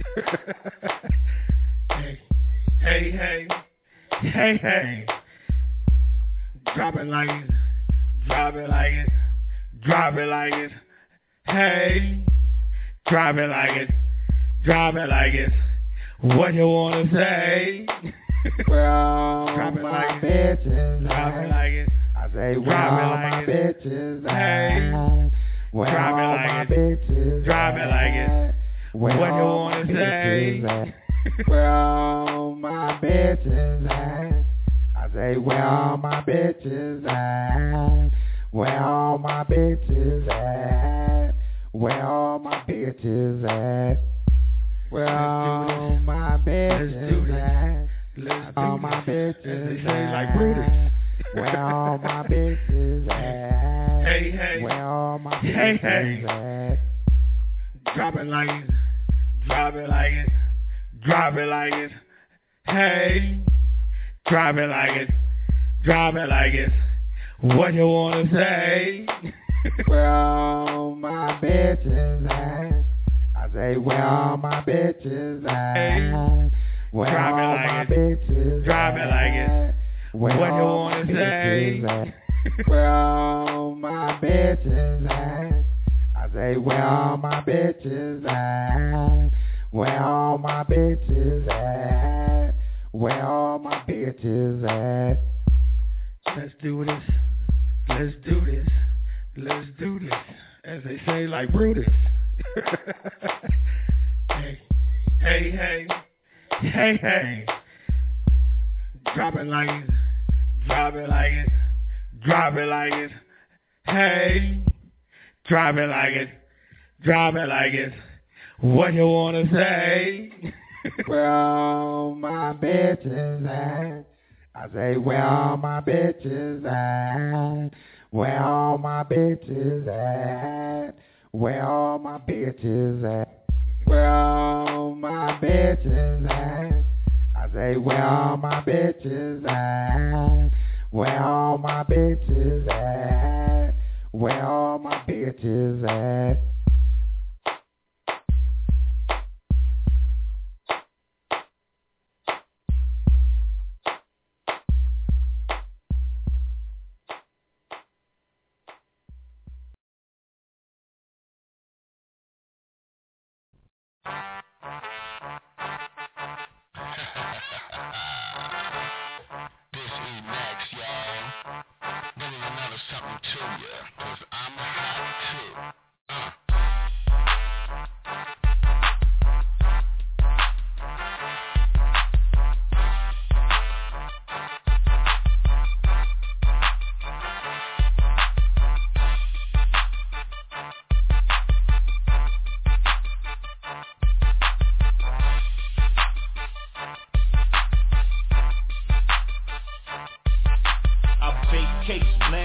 Hey, hey, hey, hey, hey. Drop it like it. Drop it like it. Drop it like it. Hey. Drop it like it. Drop it like it. What you wanna say? Where all my bitches at? Drop it like it. I say, where all my bitches at? Where all my bitches at? Drop it like it. What you wanna say? Where all my bitches at? I say, where all my bitches at? Where all my bitches at? Where all my bitches at? Where all my bitches at? Let's all my bitches at? Like Brutus. Where all my bitches at? Hey, hey. Where all my bitches hey, hey. at? Drop it like it. Drop it like it. Drop it like it. Hey. Drop it like it. Drop it like it. What you wanna say? Where all my bitches at? I say, where all my bitches at? Where all my bitches at? Drop it like it. What you wanna say? Where all my bitches at? I say, where all my bitches at? Where all my bitches at? Where all my bitches at? Let's do this. Let's do this. Let's do this. As they say, like Brutus. Hey, hey, hey, hey, hey. Drop it like it. Drop it like it. Drop it like it. Hey. Drop it like it. Drop it like it. What you wanna say? Where all my bitches at? I say, where all my bitches at? Where all my bitches at? Where all my bitches at? Where all my bitches at? I say, where all my bitches at? Where all my bitches at? Where all my bitches at?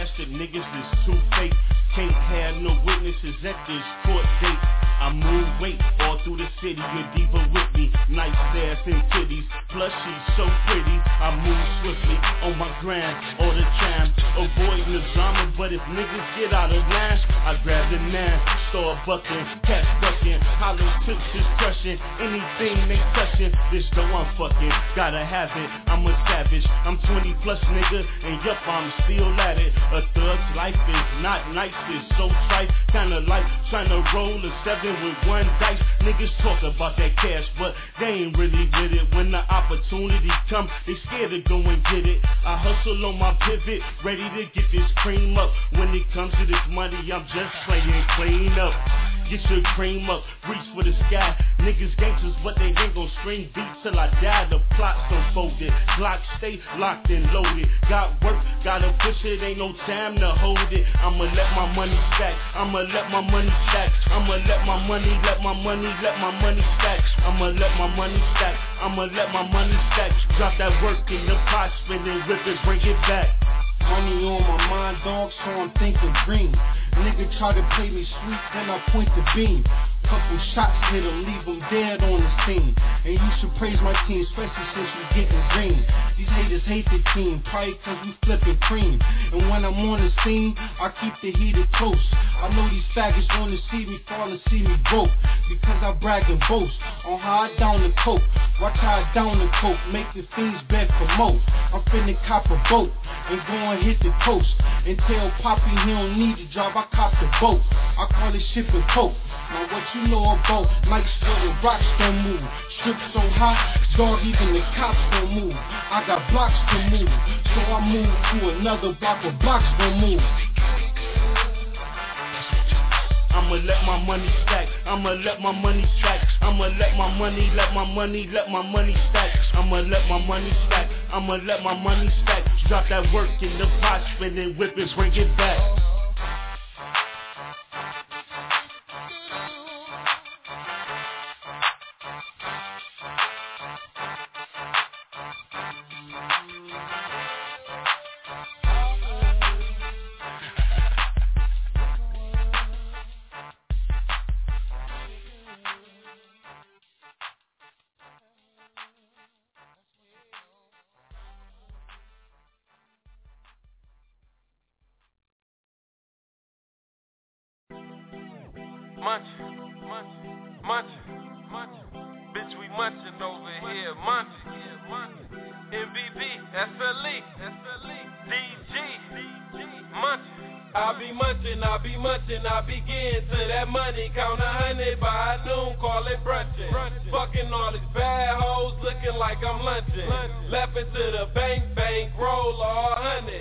cash, the niggas is too fake. Can't have no witnesses at this court date. I move weight all through the city, you're deeper with me. Nice ass and titties, plus she's so pretty. I move swiftly on my grind all the time, avoiding the drama. But if niggas get out of line, I grab the nine, start bucking, catch ducking, hollow tips is crushing. Anything they touching, this dough I'm fucking, gotta have it. I'm a savage, I'm twenty plus nigga, and yup, I'm still at it. A thug's life is not nice, it's so trite. Kinda like trying to roll a seven with one dice. Niggas talk about that cash, but they ain't really with it. When the opportunity come, they scared to go and get it. I hustle on my pivot, ready to get this cream up. When it comes to this money, I'm just playing clean up. Get your cream up, reach for the sky. Niggas gangsters, but they ain't gon' string beats till I die. The plot's unfolded, Glock stay locked and loaded. Got work, gotta push it, ain't no time to hold it. I'ma let my money stack, I'ma let my money stack. I'ma let my money, let my money, let my money stack. I'ma let my money stack, I'ma let my money stack. Drop that work in the pot, spin it, rip it, bring it back. Money on my mind, dog, so I'm thinking green. Nigga try to play me sweet, then I point the beam. Couple shots hit him, leave him dead on the scene. And you should praise my team, especially since we getting green. These haters hate the team, probably cause we flipping cream. And when I'm on the scene, I keep the heater close. I know these faggots wanna see me fall and see me broke, because I brag and boast on how I down the coke. Watch how I down the coke, make the fiends beg for more. I'm finna cop a boat and go and hit the coast, and tell Poppy he don't need to drive, I cop the boat. I call it shipping coke. Now what you know about nights where the rocks don't move, strip so hot, dog, even the cops don't move. I got blocks to move, so I move to another block of blocks don't move. I'ma let my money stack, I'ma let my money stack. I'ma let my money, let my money, let my money stack. I'ma let my money stack, I'ma let my money stack. Drop that work in the pot, spin it, whip it, bring it back. Munchin', munchin', munchin', munchin'. Bitch, we munchin' over here, munchin'. M V P, S L E, D G, munchin'. I be munchin', I be munchin', I be gettin' to that money. Count a hundred by noon, call it brunchin'. Fucking all these bad hoes, looking like I'm lunchin'. Left into the bank, bank roll all hundred.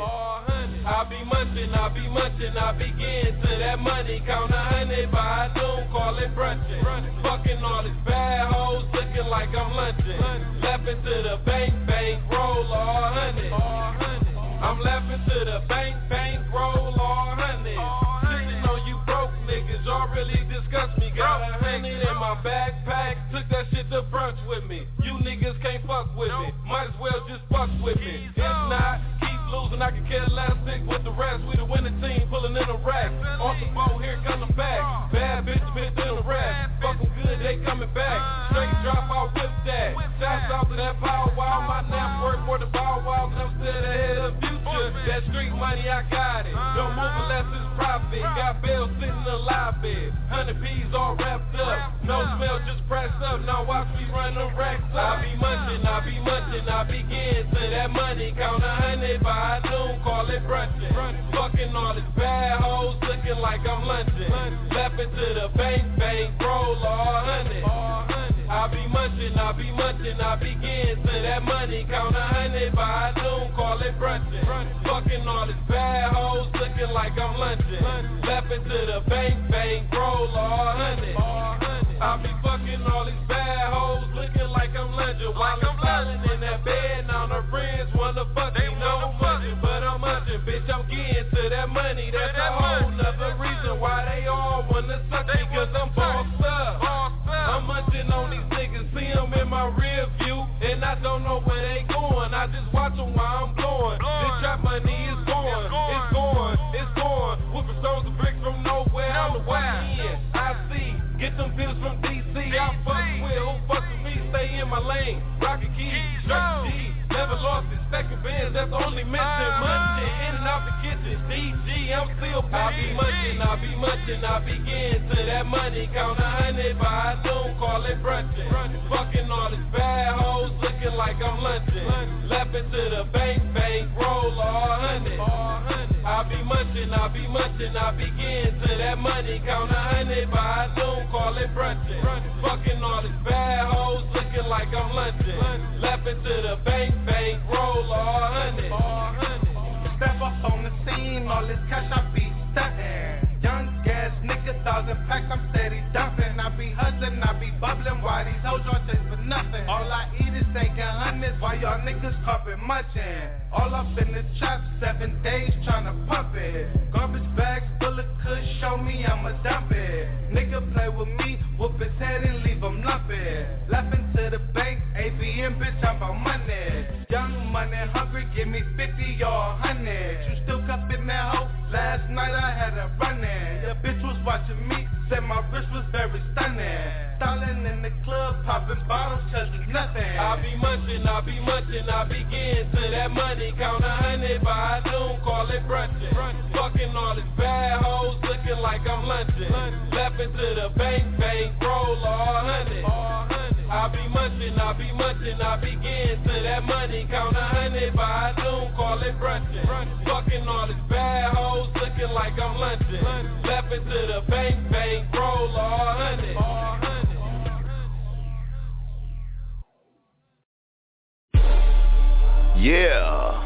I be munchin', I be munchin', I be gettin' to that money. Count a hundred by noon, call it brunchin'. Fucking all these bad hoes, looking like I'm lunchin'. Left into the bank, bank roll all hundred. I'm laughing to the bank, bank roll all hundred. Sitting on you broke niggas, y'all really disgust me. Got a hundred in my backpack, took that shit to brunch with me. You niggas can't fuck with me, might as well just fuck with me. If not, keep losing, I can care less, stick with the rest. We the winning team, pulling in the rack. Off the boat, here come the back. Bad bitch, bitch in the rack. Fuck them good, they coming back. Straight drop, I'll whip that. Shouts out to that power wow. My nap work for the bow wow, and I'm still ahead of future. That street money, I got it. Don't move unless it's profit. Got bills sitting in the lobby. Hundred P's all wrapped up. No smell, just pressed up. Now watch me run the racks up. I be munchin', I be munchin', I be gettin' to that money. Count a hundred by noon, call it brunchin'. Fucking all these bad hoes, looking like I'm lunchin'. Left into the bank, bank roll all hundred. I be munchin', I be munchin', I be gettin' to that money. Count a hundred by noon, call it brunchin'. Fucking all these bad hoes, looking like I'm lunchin'. Left into the bank, bank roll all hundred. I be fucking all these bad hoes, looking like I'm lunchin'. While I'm lying in that bed, now her friends wanna fuck me, no munchin', but I'm munchin', bitch, I'm gettin' to that money. That's a whole nother reason why they all wanna suck me, cause I'm bossed up. I'm munchin' on these niggas, see them in my rear view, and I don't know where they going. I just watch them while I'm blowing. This trap money is going, it's going. Straight G, never lost it. Stacking bands, that's the only mention. Munching, in and out the kitchen. D G, I'm still busy. I be munching, I be munching, I be getting to that money. Count a hundred by noon, call it brunching. Fucking all these bad hoes, looking like I'm lunching. Lapping to the bank, bank, roll all hundred. I be munching, I be munching, I be getting to that money. Count a hundred by noon, call it brunching. Fucking all these bad hoes, looking like I'm lunching. Lapping to the bank, bank, roll all hundred. Step up on the scene, all this cash I be stuntin'. Young gas nigga, thousand packs, I'm steady dumping. I be hustling, I be bubbling, why these hoes don't chase for nothing? All I eat is taking hundreds, while y'all niggas pumping munchin'. All up in the trap, seven days tryna pump it. Garbage bags full of kush, show me I'ma dump it. Nigga play with me, whoop his head and leave him lumpy. Laughing to the bank, A B M bitch, I'm about money. Young money hungry, give me fifty or a hundred. You still cuffin' that hoe? Last night I had a runnin'. Your bitch was watching me, said my wrist was very stunning. Stallin' in the club, popping bottles, cause it's nothing. I be munching, I be munching, I be getting to that money. Count a hundred by noon, call it brunching. Fucking all these bad hoes, looking like I'm lunching. Lapping to the bank, bank, roll all hundred. I be munching, I be munching, I be getting to that money. Count a hundred by noon, call it brunching. Fucking all these bad hoes, looking like I'm lunching. Lapping to the bank, bank, roll all hundred. Yeah.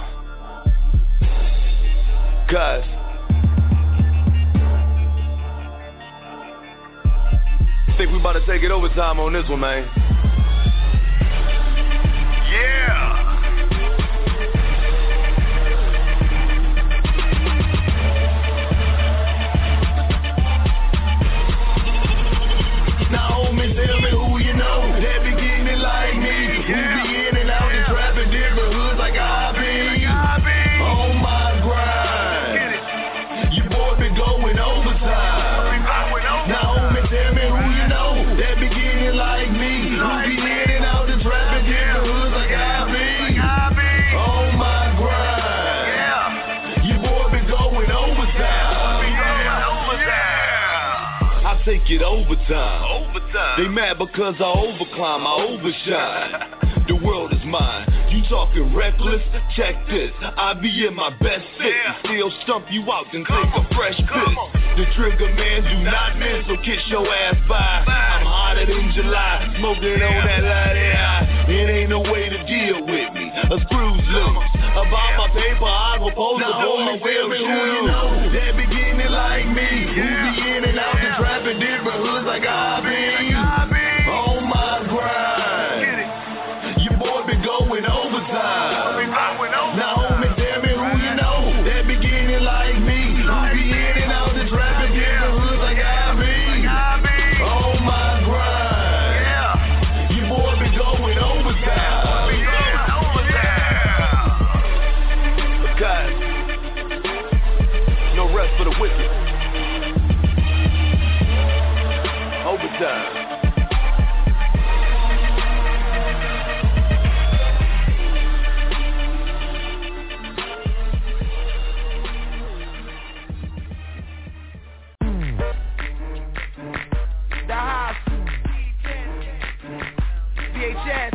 Cuz think we about to take it overtime on this one, man. Yeah. Now, homie, tell me who you know that be getting it like me. Who be in and out and trapping different hoods like I be. On my grind. Your boy been going overtime. Now, homie, tell me who you know that be getting it like me. Who be in and out and trapping different hoods like I be. On my grind. Your boy been going overtime. I take it overtime. Overtime. They mad because I overclimb, I overshine. The world is mine. You talking reckless? Check this. I be in my best fit and still stump you out and take a fresh piss. The trigger man do not miss, so kiss your ass by. I'm hotter than July, smoking on that lighty eye. It ain't no way to deal with me. A screw's loose. About my paper, I go post the homie, tell me who you know that be getting it like me. Who be in and out the trapping different hoods like I be. On my grind. Your boy been going overtime. Now homie, tell me who you know that be getting it like me. Who be in and out the trapping different hoods like I be. On my grind. Your boy been going overtime. Because no rest for the wicked. Overtime. The house. V H S.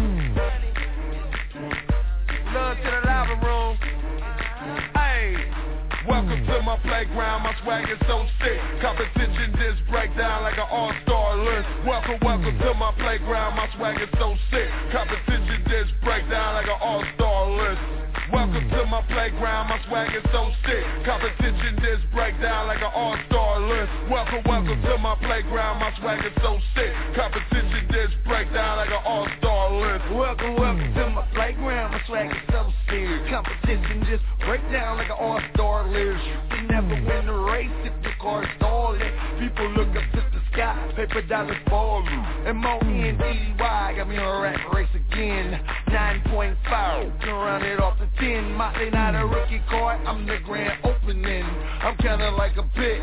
Love to the lava room. Hey. Welcome to my playground, my swag is so sick. Competition just break down like an all-star list. Welcome, welcome to my playground, my swag is so sick. Competition just break down like an all-star list. Welcome to my playground, my swag is so sick. Competition just break down like an all-star list. Welcome, welcome to my playground, my swag is so sick. Competition just break down like an all-star list. Welcome, welcome to my playground, my swag is so sick. Competition just break down like an all-star list. You never win the race if your car's stalling. People look up to the sky, paper dollars falling. M O N E Y got me on a rat race again. nine point five, can run it off the ten. Motley not a rookie card, I'm the grand opening. I'm kinda like a bitch,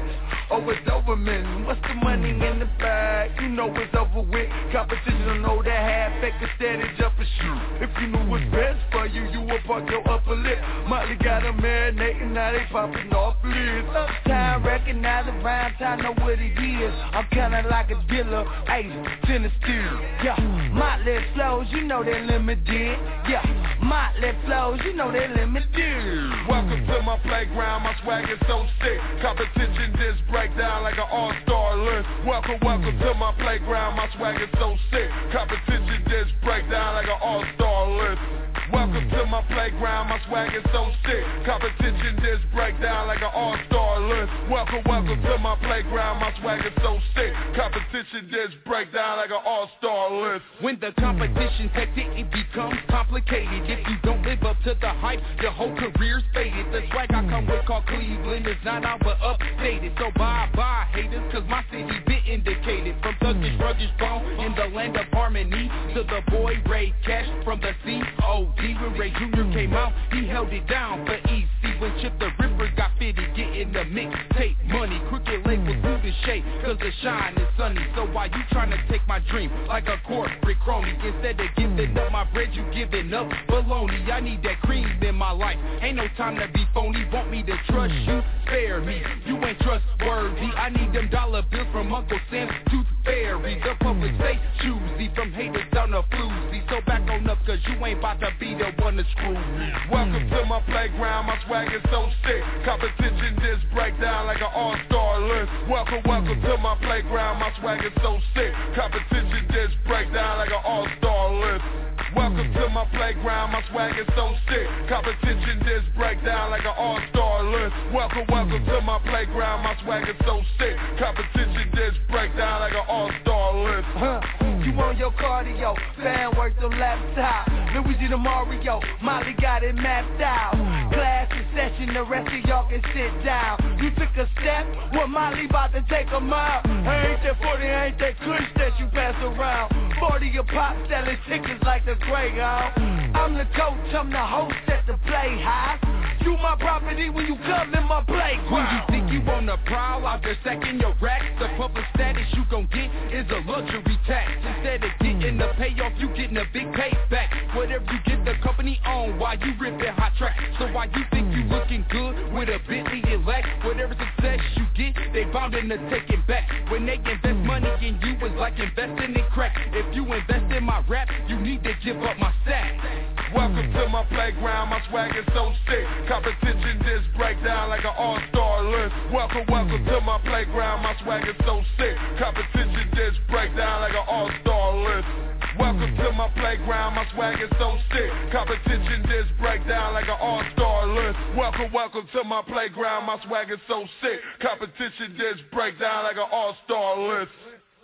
oh it's over, man. What's the money in the bag? You know it's over with. Competition don't know that half fake a steady jump and shoot. If you knew what's best for you, you would park your upper lip. Molly got them marinating, now they popping off lids. Uptown, recognize the rhyme, time know what it is. I'm kinda like a dealer, Ace, Tennessee. Yeah, Motley flows, you know they're limited. Yeah, Motley flows, you know they're limited. Welcome to my playground, my swag is so sick. Competition just break down like an all-star list. Welcome, welcome to my playground, my swag is so sick. Competition just break down like an all-star list. Welcome to my playground, my swag is so sick. Competition just break down like an all-star list. Welcome, welcome to my playground, my swag is so sick. Competition just break down like an all-star list. When the competition's hectic, it becomes complicated. If you don't live up to the hype, your whole career's faded. The swag I come with called Cleveland is not out but updated. So bye-bye haters, cause my city been indicated. From thuggish, ruggish bone in the land of harmony to the boy Ray Cash from the C O D. When Ray Junior came out, he held it down for E C. When Chip the Ripper got fitted, getting the mixtape money. Crooked labels do the shade, cause the shine is sunny. So why you tryna take my dream like a corporate crony? Instead of giving up my bread, you giving up baloney. I need that cream in my life, ain't no time to be phony. Want me to trust you? Spare me, you ain't trustworthy. I need them dollar bills from Uncle Sam's Tooth Fairy. The public stay choosy, from haters down to floozy. So back on up, cause you ain't about to be the one to screw me. Welcome to my playground, my swag is so sick. Competition just break down like an all-star list. Welcome, welcome to my playground, my swag is so sick. Competition just break down like an all-star list. Welcome to my playground, my swag is so sick. Competition just break down like an all-star list. Welcome, welcome to my playground, my swag is so sick. Competition just break down like an all-star list. Huh. You on your cardio, fan work the laptop. Luigi the Mario, Molly got it mapped out. Class in session, the rest of y'all can sit down. You took a step, well Molly about to take a mile. Ain't that forty, ain't that kush that you pass around. forty a pop selling tickets like the Greyhound. I'm the coach, I'm the host at the playhouse. You my property when you come in my playground. When you think you on the prowl, I'll just second your racks. The public status you gon' get is a luxury tax. Instead of getting the payoff, you getting a big payback. Whatever you get the company on while you ripping hot tracks. So why you think you looking good with a Bentley and Lex? Whatever success you get, they bound to take it back. When they invest money in you, it's like investing in crack. If you invest in my rap, you need to give up my sack. Welcome to my playground, my swag is so sick. Competition just break down like an all-star list. Welcome, welcome to my playground, my swag is so sick. Competition just break down like an all-star list. Welcome to my playground, my swag is so sick. Competition just break down like an all-star list. Welcome, welcome to my playground, my swag is so sick. Competition just break down like an all-star list.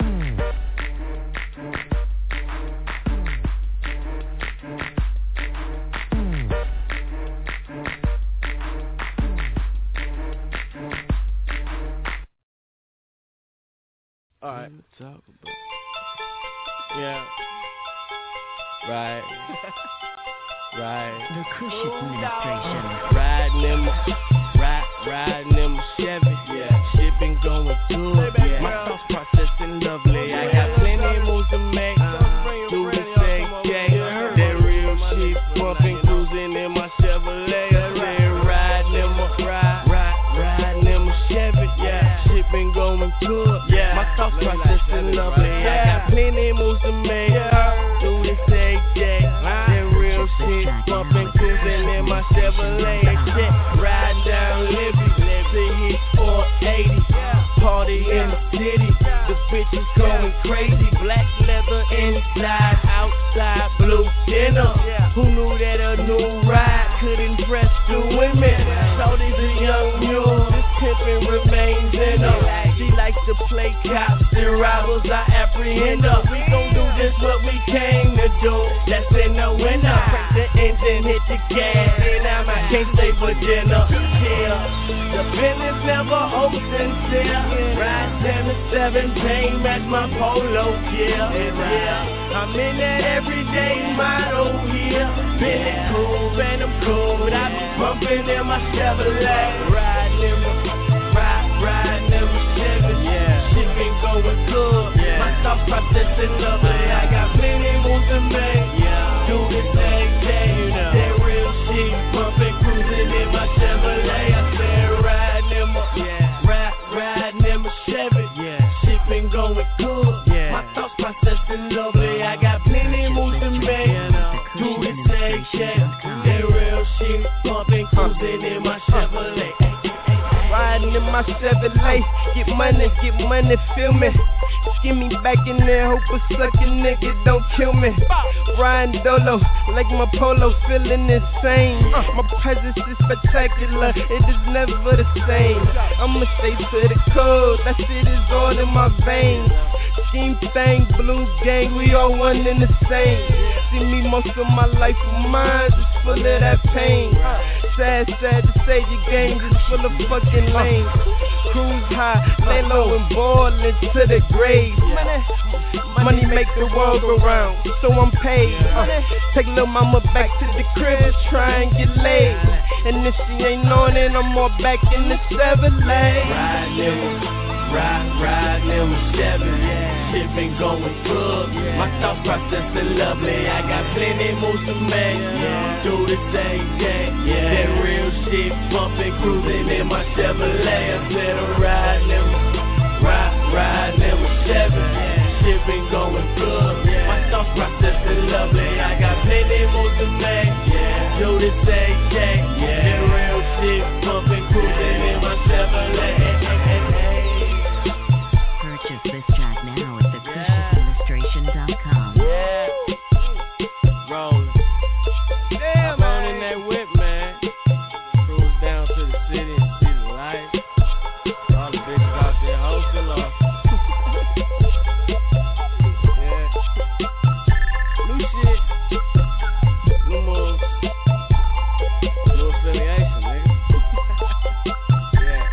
Alright. Talk about. Yeah. Right. Right. The Cushit administration. Riding in my, ride, riding in my Chevy. Yeah. Shit been going good. Yeah. My thoughts processing lovely. I got plenty of moves to make. Do the same, yeah. That real shit pumping, cruising in my Chevrolet. Yeah. Riding in my, ride, ride, riding in my Chevy. Yeah. Shit been going good. Yeah. My thoughts processing lovely. I got plenty of moves to make. Do the same, yeah. That real shit pumping, cruising in my Chevrolet. Yeah. Riding down Libby, to hit four eighty. Party in the city, the bitches going crazy. Black leather inside, outside, blue denim. Who knew that a new ride could impress the women? Shorty's a young mule, this pimpin' remains in her. She likes to play cops and robbers, I apprehend her. We gon' do this what we came to do, that's in the winter. Crank the engine, hit the gas, and I'm I can't stay for dinner. Yeah, the business never holds sincere. Ride ten to seven, chain match my polo gear. Yeah, I'm in that everyday motto here. Feeling cool, and I'm cool, but I be pumping in my Chevrolet. Riding in my, ride, riding in my thoughts processing lovely. I got plenty moves to make. Yeah. Do this every day. You know. That real shit, bumping, cruising in my Chevrolet. I said riding in my, yeah. ride, riding in my Chevy. Yeah. Shit been going good. Yeah. My thoughts processing lovely. I got plenty moves to make. Do this every day. That real shit, bumping, cruising in my Chevrolet. Riding in my Chevrolet, get money, get money, feel me. Skin me back in there, hope a suckin' nigga don't kill me. Riding dolo, like my polo, feeling insane. My presence is spectacular, it is never the same. I'ma stay to the code, that shit is all in my veins. Scheme thing, blue gang, we all one and the same. See me most of my life, mine is full of that pain. Sad, sad to say your game is full of fucking lanes. Cruise high, lay low and ballin' to the grave. Money make the world go round, so I'm paid. Uh, take lil' mama back to the crib, try and get laid. And if she ain't on it, I'm more back in the Chevrolet. Ride, nigga, ride, ride, nigga, Chevy. Shit been going good, my thought processing lovely. I got plenty moves to make. Yeah. Do the same day, yeah. That real shit bumping, cruising in my Chevrolet. I said a ride, nigga, ride, ride, nigga, Chevy. Shit been going good, my thought processing lovely. I got plenty moves to make. Yeah. Do the same day, yeah. That real shit bumping, cruising in my Chevrolet. Purchase this track now at the cushion illustration dot com. Yeah. Rollin'. Damn, I'm on in that whip, man. Cruise down to the city and see the light. All the bitches out there hosting off. Yeah. New shit. New moves. New affiliation, nigga. Yeah.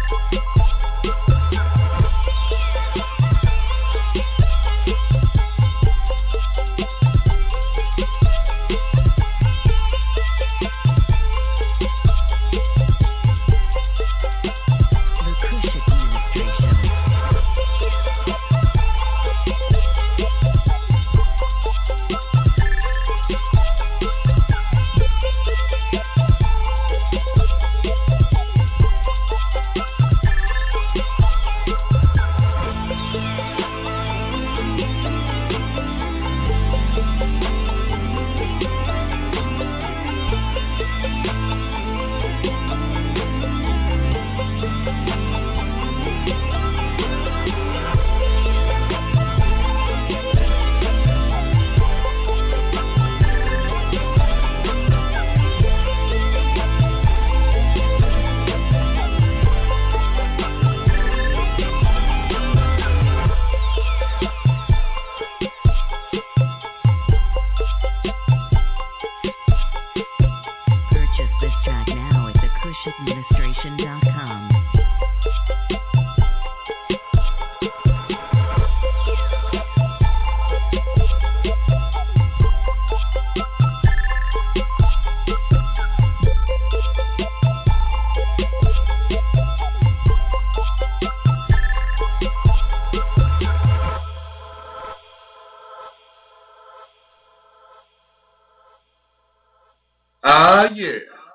Ah, yeah.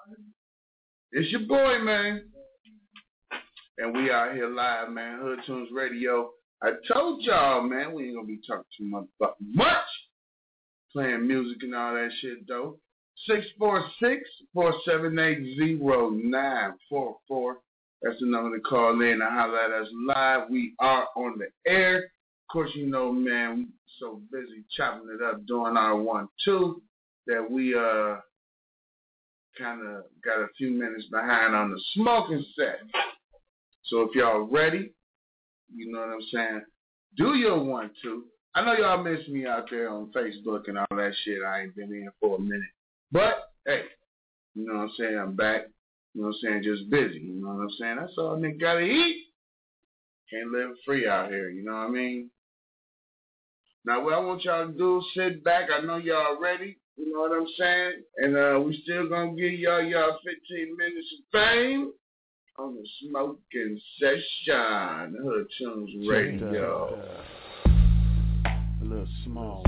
It's your boy, man. And we out here live, man. Hood Tunes Radio. I told y'all, man, we ain't gonna be talking too much, much. Playing music and all that shit, though. six four six, four seven eight, zero nine four four. That's the number to call in and holler at us live. We are on the air. Of course, you know, man, we so busy chopping it up, doing our one, two, that we, uh, kind of got a few minutes behind on the smoking set. So if y'all ready, you know what I'm saying, do your one, two. I know y'all miss me out there on Facebook and all that shit. I ain't been in for a minute. But, hey, you know what I'm saying, I'm back. You know what I'm saying, just busy. You know what I'm saying? That's all nigga gotta eat. Can't live free out here, you know what I mean? Now, what I want y'all to do, sit back. I know y'all ready. You know what I'm saying? And uh, we still gonna give y'all y'all fifteen minutes of fame on the smoking session. Hood Tunes Radio. a small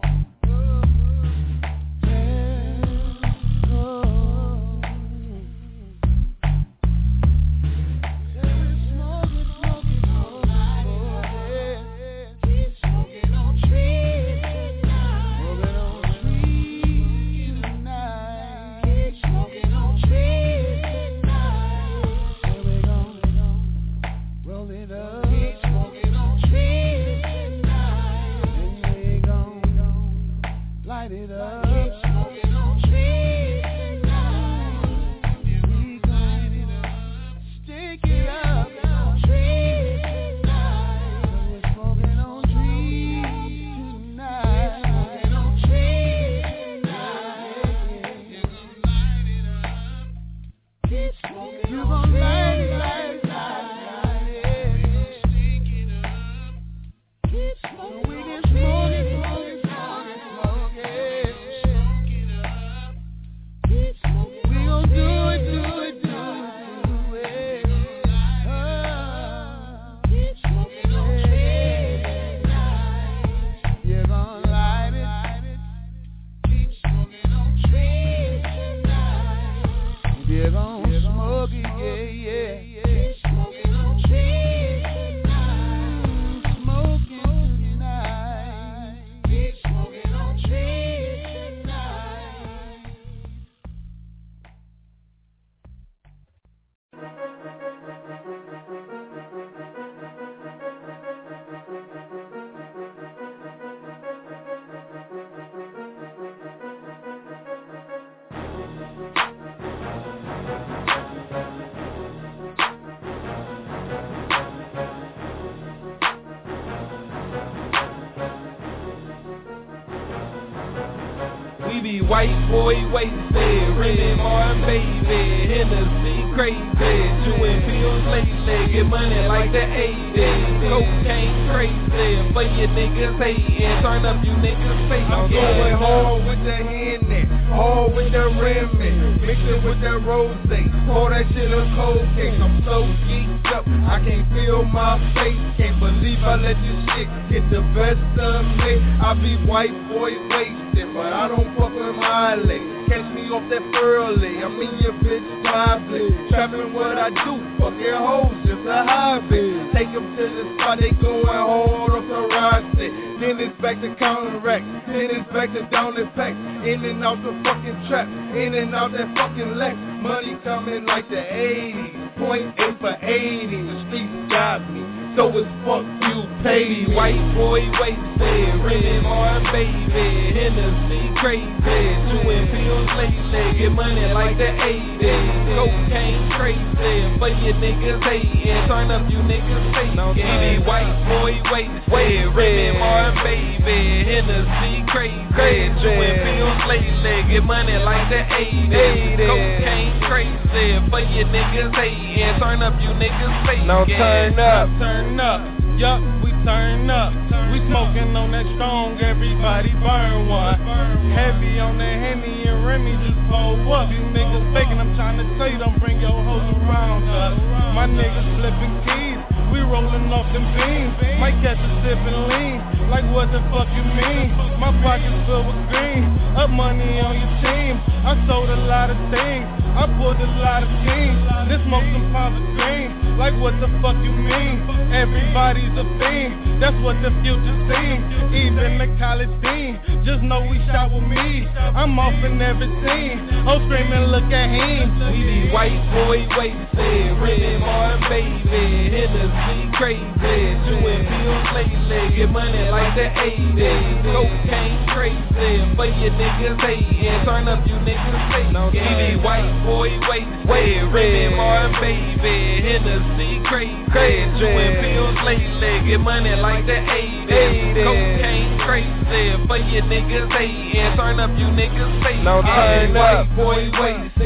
White boy wasted, Remy Martin baby, Hennessy crazy, chewing pills lately, get money like the eighties, cocaine crazy, for you niggas hating, turn up you niggas fake. I'm going hard with the Henny, hard with the Remy, mix it with the rose, pour that shit on cocaine. I'm so geeked up, I can't feel my face, can't believe I let this shit get the best of me. I be white boy wasted, but I don't fuck with my leg. Catch me off that early, I'm in your bitch lively. Trapping what I do, fuck your hoes, just a hobby. Take them to the spot, they going hard off the roster. Then it's back to counteract, then it's back to down the pack. In and out the fucking trap, in and out that fucking lack. Money coming like the eighties, point eight for eighty. The streets got me, so it's fuck you, pay. White boy wasted, Remy Martin baby, Hennessy crazy, chewing pills lately, get money like the eighties, cocaine crazy, for you niggas hating, turn up you niggas fake. No, yeah. White boy wasted, Remy Martin baby, Hennessy crazy, chewing pills lately, get money like the eighties, cocaine crazy, for you niggas hating, turn up you niggas fake. Now turn up, turn up, yup, we turn up. We smoking on that strong, everybody burn one. Heavy on the Henny and Remy just pull up. You niggas faking, I'm trying to tell you, don't bring your hoes around us. My niggas flipping keys, we rolling off them beans. Might catch a sip and lean, like what the fuck you mean? My pockets filled with green, up money on your team. I sold a lot of things, I pulled a lot of teams. This smoke some pounds of green, like what the fuck you mean? Everybody's a fiend, that's what the future seems. Even the college dean, just know we shot with me. I'm off in every scene, oh screaming look at him. We be white boy wasted, Remy Martin baby, Hennessy crazy, chewing pills lately, get money like the eighties, cocaine crazy, for you niggas hating, turn up you niggas fake. No, we be white boy wasted, Remy Martin baby, Hennessy crazy, chewing pills lately, get money like the eighties, cocaine crazy, for you niggas hating, turn up you niggas fake. Now turn up, boy wasted,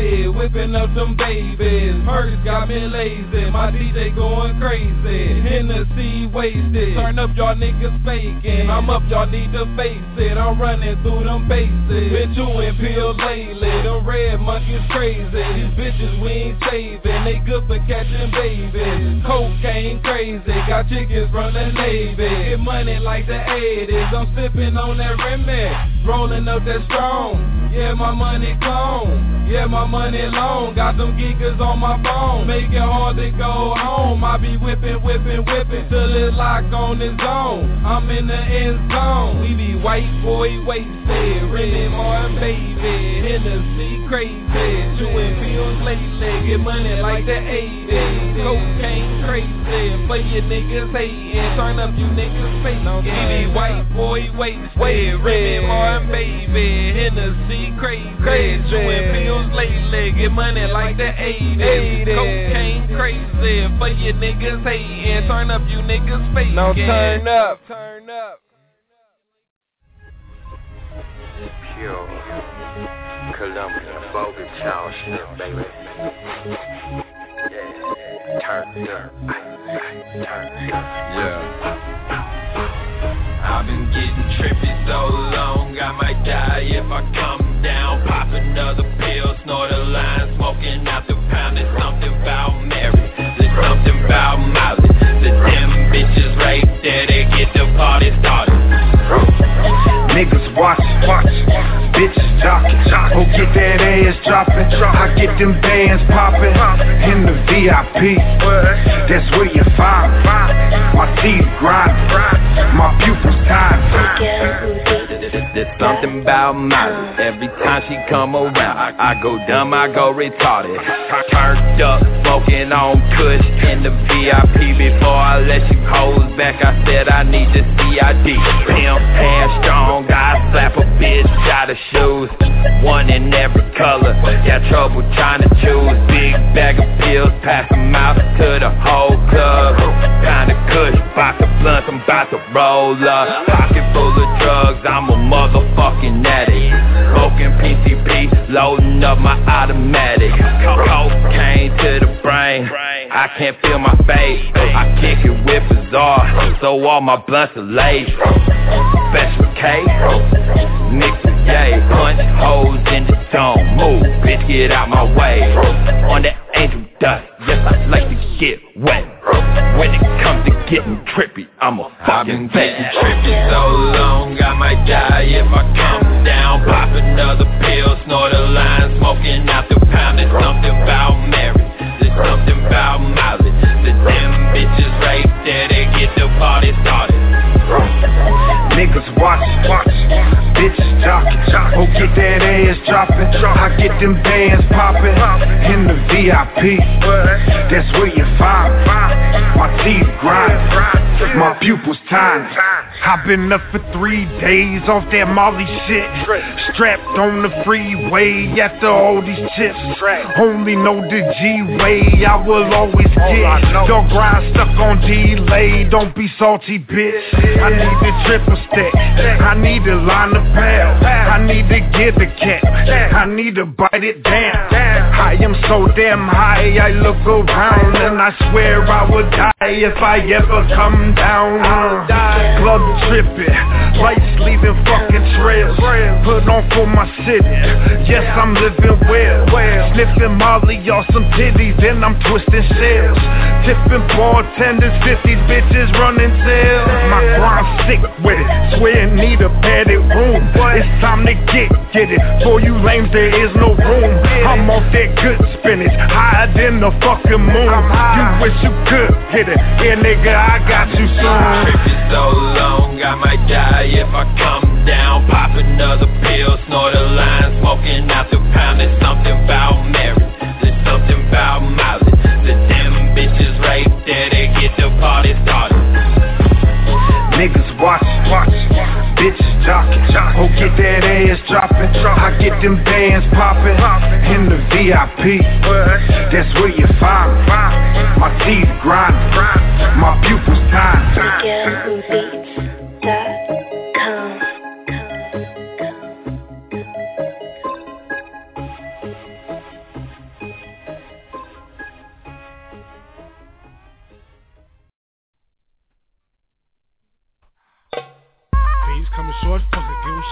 head, whipping up them babies. Perks got me lazy, my D J going crazy. Hennessy wasted, turn up y'all niggas faking. I'm up, y'all need to face it. I'm running through them bases. Been chewing pills lately, them red monkeys crazy. These bitches we ain't saving, they good for catching babies. Cocaine crazy, got chickens from the Navy. Get money like the eighties, I'm sipping on that Remy. Rolling up that strong, yeah my money gone. Yeah my money long, got them geekers on my phone. Make it hard to go home, I be whipping, whipping, whipping till it's lock on its own. I'm in the end zone, we be white boy wasted. Rennie Martin baby, Hennessy crazy. Chewing pills lately, get money like the eighties. Cocaine crazy, for you niggas hating. Turn up you niggas faking. We be white boy wasted. Rennie Martin baby, Hennessy crazy. Chewing pills lately, get money like the eighties. Cocaine crazy, for you niggas hating. Turn up you niggas faking. Now turn up, turn up. Pure Columbia, bogus child shit, baby. Yeah, turn up, turn up. Yeah. I've been getting trippy so long, I might die if I come down. Pop another pill, snort a line, smoking out the pound. There's something about Mary, there's something about Molly. The damn bitches right there, they get the party started. Niggas watch, watch, bitches jockey, go get that ass dropping. I get them bands popping in the V I P. That's where you find my teeth grind, my pupils tied. There's something about Molly, every time she come around, I, I go dumb, I go retarded. Turned up, smoking on Kush in the V I P. Before I let you hoes back, I said I need the C I D. Pimp, hand strong, I slap a bitch out of shoes. One in every color, got trouble trying to choose. Big bag of pills, pass them out to the whole club. Kinda Kush, box of blunts, I'm about to roll up. Pocket full of drugs, I'm a motherfucking addict. Smoking P C P, loading up my automatic. Cocaine to the brain, I can't feel my face. I kick it with Bizarre, so all my blunts are laced. Special K, mix with yay. Punch holes in the dome, move, bitch get out my way. On that angel dust, yes I like to get wet. When it comes to getting trippy, I'm a fucking vet. I've been getting trippy so long, I might die if I come down. Pop another pill, snort a line, smoking out the pound. There's something about Mary, there's something about Molly. The damn bitches right there, they get the party started. Niggas watch, watch, bitches jockey, go get that ass dropping. I get them bands popping in the V I P. That's where you find my teeth grind, my pupils tied. I've been up for three days off that Molly shit, strapped on the freeway after all these chips. Only know the G-way, I will always get. Your grind stuck on delay, don't be salty, bitch. I need the triple stack, I need a line of pound, I need to get the cat, I need to bite it down. I am so damn high, I look around and I swear I would die if I ever come down. Club tripping, lights leaving fucking trails, put on for my city, yes I'm living well. Sniffing Molly off some titties, then I'm twisting shells. Tipping bartenders, fifties bitches running sales. My grind sick with it, swear need a padded room. It's time to get, get it, for you lames there is no room. I'm off that good spinach, higher than the fucking moon. You wish you could hit it, yeah nigga I got you soon. Tripping so long, I might die if I come down. Pop another pill, snort a line, smoking out the pound. There's something about Mary, there's something about Molly. The damn bitches right there, they get the party started. Niggas watch, watch, bitches jockey, go get that ass dropping. I get them bands popping in the V I P. That's where you find my teeth grind, my pupils tied.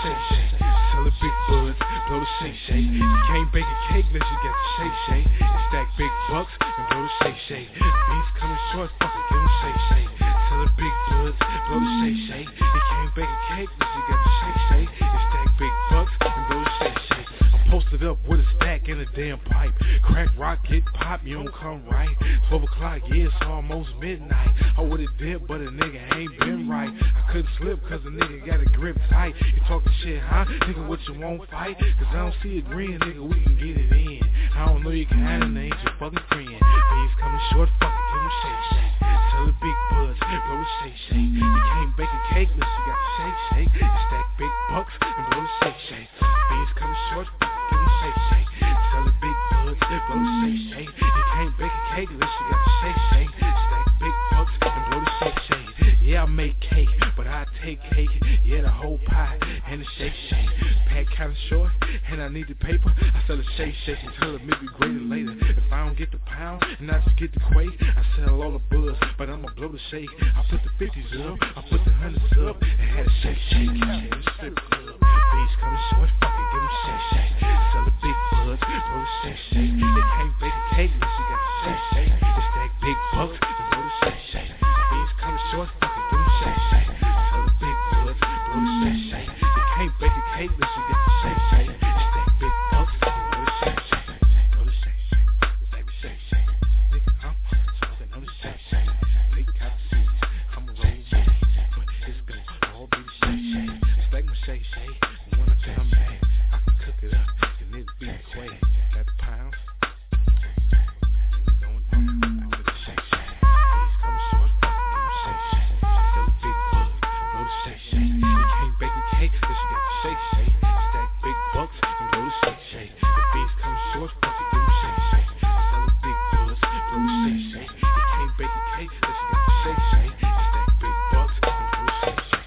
shake shake. Tell the big buds, blow the shake shake. You can't bake a cake unless you got the shake shake. You stack big bucks and blow the shake shake. Beats coming short, fuck it, give them shake shake. Tell the big buds, blow the shake shake. You can't bake a cake unless you got the shake shake. You stack big bucks and blow the shake shake. I'm posted up with a stack and a damn pipe. Crack rock, get pop, you don't come right. Twelve o'clock, yeah, it's almost midnight. I would've did, but a nigga ain't been right. I couldn't slip cause a nigga got a grip tight. You talking shit, huh? Nigga, what you won't fight? Cause I don't see a green, nigga, we can get it in. I don't know you can handle it, ain't your fucking friend. Things coming short, fuck it, give them shake shake. Tell the big buds, blow the shake shake. You can't bake a cake unless you got the shake shake. You stack big bucks and blow the shake shake. Things coming short, fuck it, give them shake shake. Tell the big buds, blow the shake shake. You can't bake a cake unless you got the shake shake. Stack big bucks and blow the shake shake. Yeah, I make cake, but I take cake. Yeah, the whole pie and the shake shake. Pack kinda short, and I need the paper. I sell the shake shake until it may be greater later. If I don't get the pound, and I just get the quake, I sell all the buzz, but I'ma blow the shake. I put the fifties up, I put the hundreds up, and had a shake shake. Yeah, the strip club. Beats coming short, fuck it, give them shake shake. Sell the big buzz, blow the shake shake. They can't bake a cake unless you got the shake shake. They stack big bucks, and blow the shake shake. Beats coming short, fuck it, give them shake shake. Sell the big buzz, blow the shake shake. They can't bake a cake unless you get the shake shake. They stack big bucks, and blow the shake shake. Blow the shake shake, they stack the shake shake. Nigga, I'm smoking on the shake shake. Nigga, got the seats, I'm a roll with it, but it's gonna all be the shake shake. Stack my shake shake, and when I come back, I can cook it up, and it be quick. Got the pounds, going down, I put the shake shake. These coming short, give them shake shake. Sell the big bug, blow the shake shake. You can't bake a cake unless you got the shake shake. Stack big bucks and blow the shake shake. The beats coming short, fuck it, give them shake shake. Sell the big bugs, blow the shake shake. You can't bake a cake unless you got the shake shake. Stack big bucks and blow the shake shake.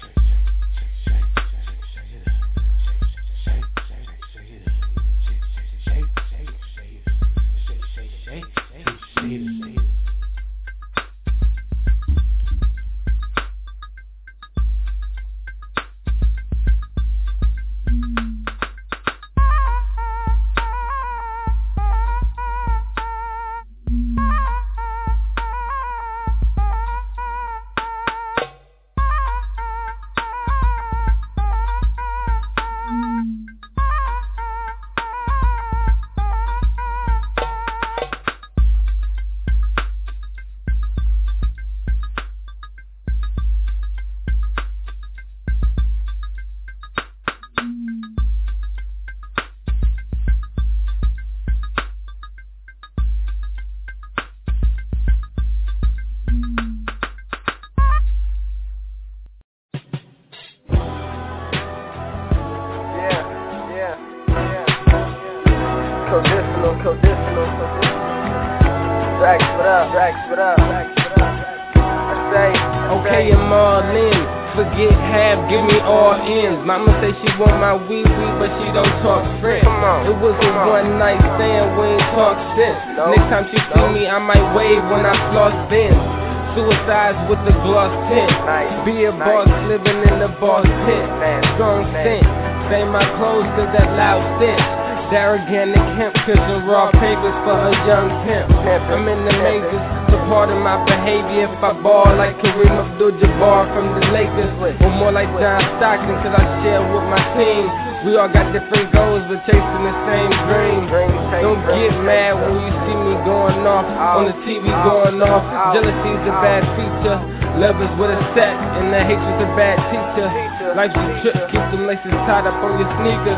Mama say she want my wee wee, but she don't talk French. It was a one night stand, we ain't talk since. No. Next time she see me, I might wave when I floss Benz. Suicides with the gloss tint. Nice. Be a nice. Boss living in the boss tent. Man. Strong scent. Say my clothes to that loud stench. That organic hemp cushion, raw papers for a young pimp. I'm in the majors, so pardon my behavior if I ball like Kareem Abdul-Jabbar from the Lakers, or more like John Stockton, cause I share with my team. We all got different goals, but chasing the same dream. Don't get mad when you see me going off on the T V going off. Jealousy's a bad feature. Love is with a set, and the hatred's a bad teacher. Life's a trip, keep them laces tied up on your sneakers.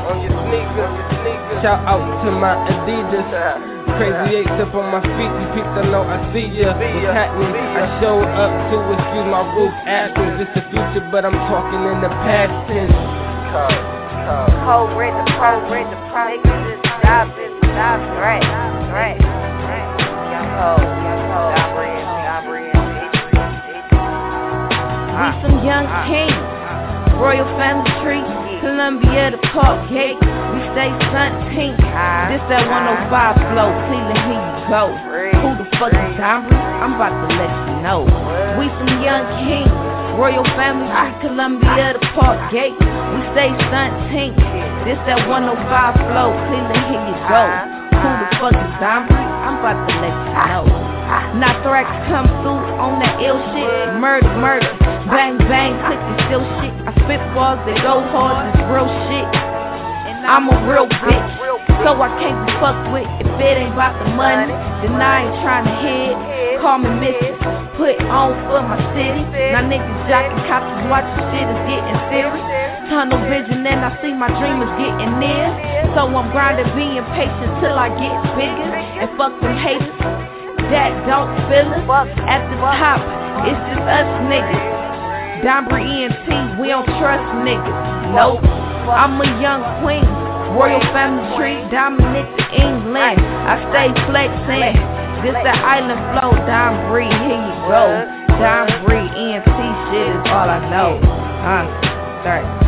Shout out to my Adidas. Crazy eights up on my feet, you peeps, I know I see ya. What's happening? I showed up to excuse my roof acting. It's the future, but I'm talking in the past tense. Cold red the pro, red the pro. Niggas just stop it, stop it. Right, right, right. Young ho, young ho. Stop red, stop red. We some young kings, royal family tree, Columbia the Park Gate. We stay sun pink. This that one oh five flow, Cleveland, here you go. Who the fuck is Aubrey? I'm about to let you know. We some young kings, Royal Family Tree, Columbia, the Park Gate. We stay stunt tink. This that one oh five flow. Cleveland, here you go. Who the fuck is Dombry? I'm about to let you know. Nothrax come through on that ill shit. Murder, murder. Bang, bang, click the still shit. I spit balls that go hard, it's real shit. I'm a real bitch, so I can't be fucked with. If it ain't about the money, then I ain't trying to hit. Call me Missus Put on for my city. Now niggas jocking, cops watch the shit is getting serious. Tunnel vision and I see my dream is getting near. So I'm grinding, being patient till I get bigger. And fuck them haters that don't feel us. At the top, it's just us niggas. Dombry E N T, we don't trust niggas. Nope, I'm a young queen. Royal Family Tree, Dominic to England. I stay flexing. This the island flow. Dombry, here you go. Dombry E N T shit is all I know. Huh? Sorry.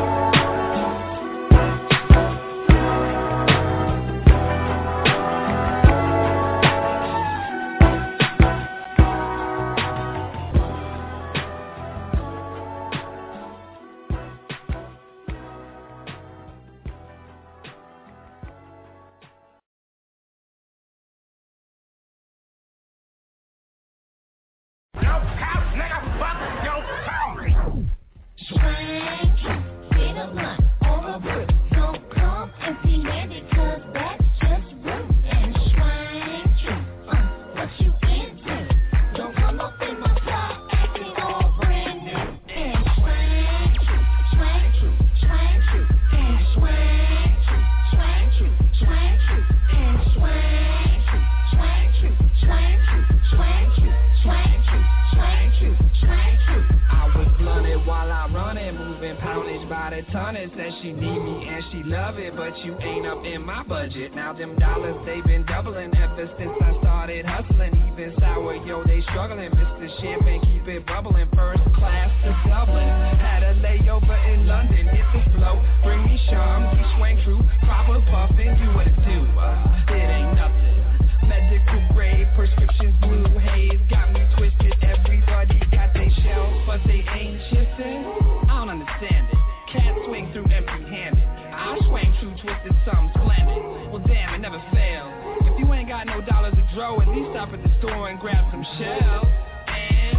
Now them dollars, they been doubling ever since I started hustling. Even sour, yo, they struggling. Mister Champagne, keep it bubbling. First class to Dublin. Had a layover in London. Hit the flow, bring me charm. We swang through, proper puffin', do what it do. Uh, it ain't nothing. Medical grade, prescriptions, blue haze. Got me twisted. Everybody got they shells, but they ain't shifting. I don't understand it. Can't swing through empty-handed. I swing through twisted, something splendid. Well, damn, it never fails. If you ain't got no dollars to draw, at least stop at the store and grab some shells. And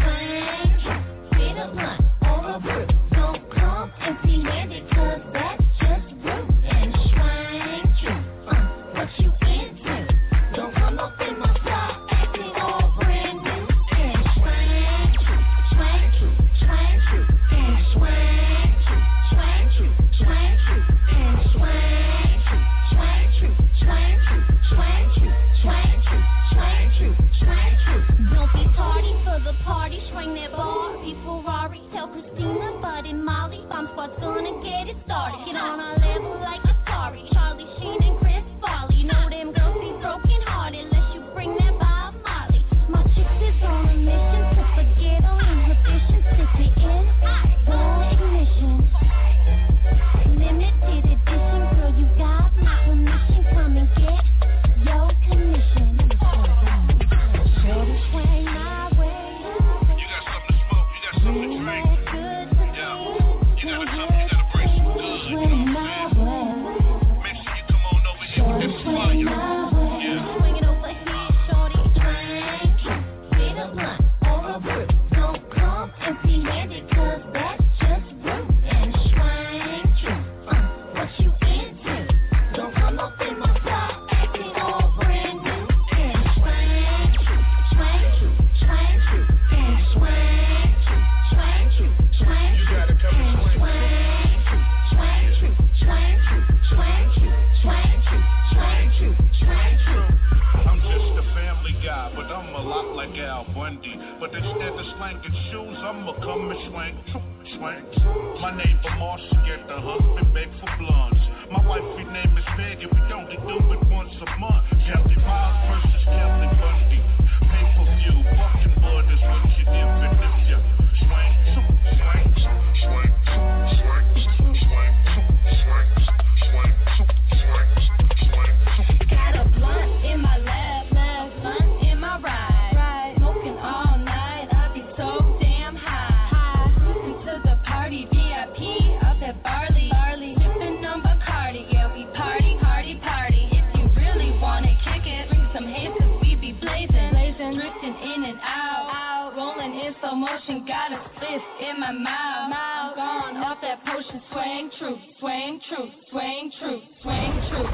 drink, see the blunt, over blue. Don't come empty-handed, cause that's just rude. And shrink, uh, what you into? Don't come up in my car, acting all brand new. And shrink, shrink, shrink, and shrink, shrink, shrink, and shrink, shrink, shrink, shrink, don't be tardy for the party, swing that Barbie Ferrari. Tell Christina, Bud and Molly, I'm first gonna get it started. Get on our level like Atari, Charlie Sheen and Chris Farley. Know them girls be broken hearted unless you bring that Bob Marley. My chick is on a mission to forget all inhibitions. Stick it in, go ignition. Limited edition, girl, you got my permission. Come and get your commission. Shorty swing my way. You got something to smoke, you got something to drink. Yeah, you gotta come, you gotta bring some good. Swing my way. Make sure you come on over here with this fire. Yeah. Swing it over here, shorty. Drink, get a blunt over blue. Don't come empty-handed, cause that's just rude. And shrink, uh, what you into? Don't come up in my car, acting all brand new. And shrink, shrink, shrink, and shrink, shrink, shrink. You gotta come and shrink, shrink, shrink, shrink, shrink, shrink, shrink. I'm just a family guy, but I'm a lot like Al Bundy. But instead of slanking shoes, I'ma come and swank, swank. My neighbor Marcia get the husband beg for blunts. My wifey name is Peggy, we only do it once a month. Kelly Miles versus Kelly Bundy. Pay-per-view, fucking blood is what you give it if you swank, swank, swank, swank, swank, swank, swank, swank, swank, swank. Got a blunt in my lap, last blunt in my ride. Smoking all night, I be so damn high. slow motion, got a fist in my mouth. I'm gone off that potion, swing true, swing true, swing true, swing true.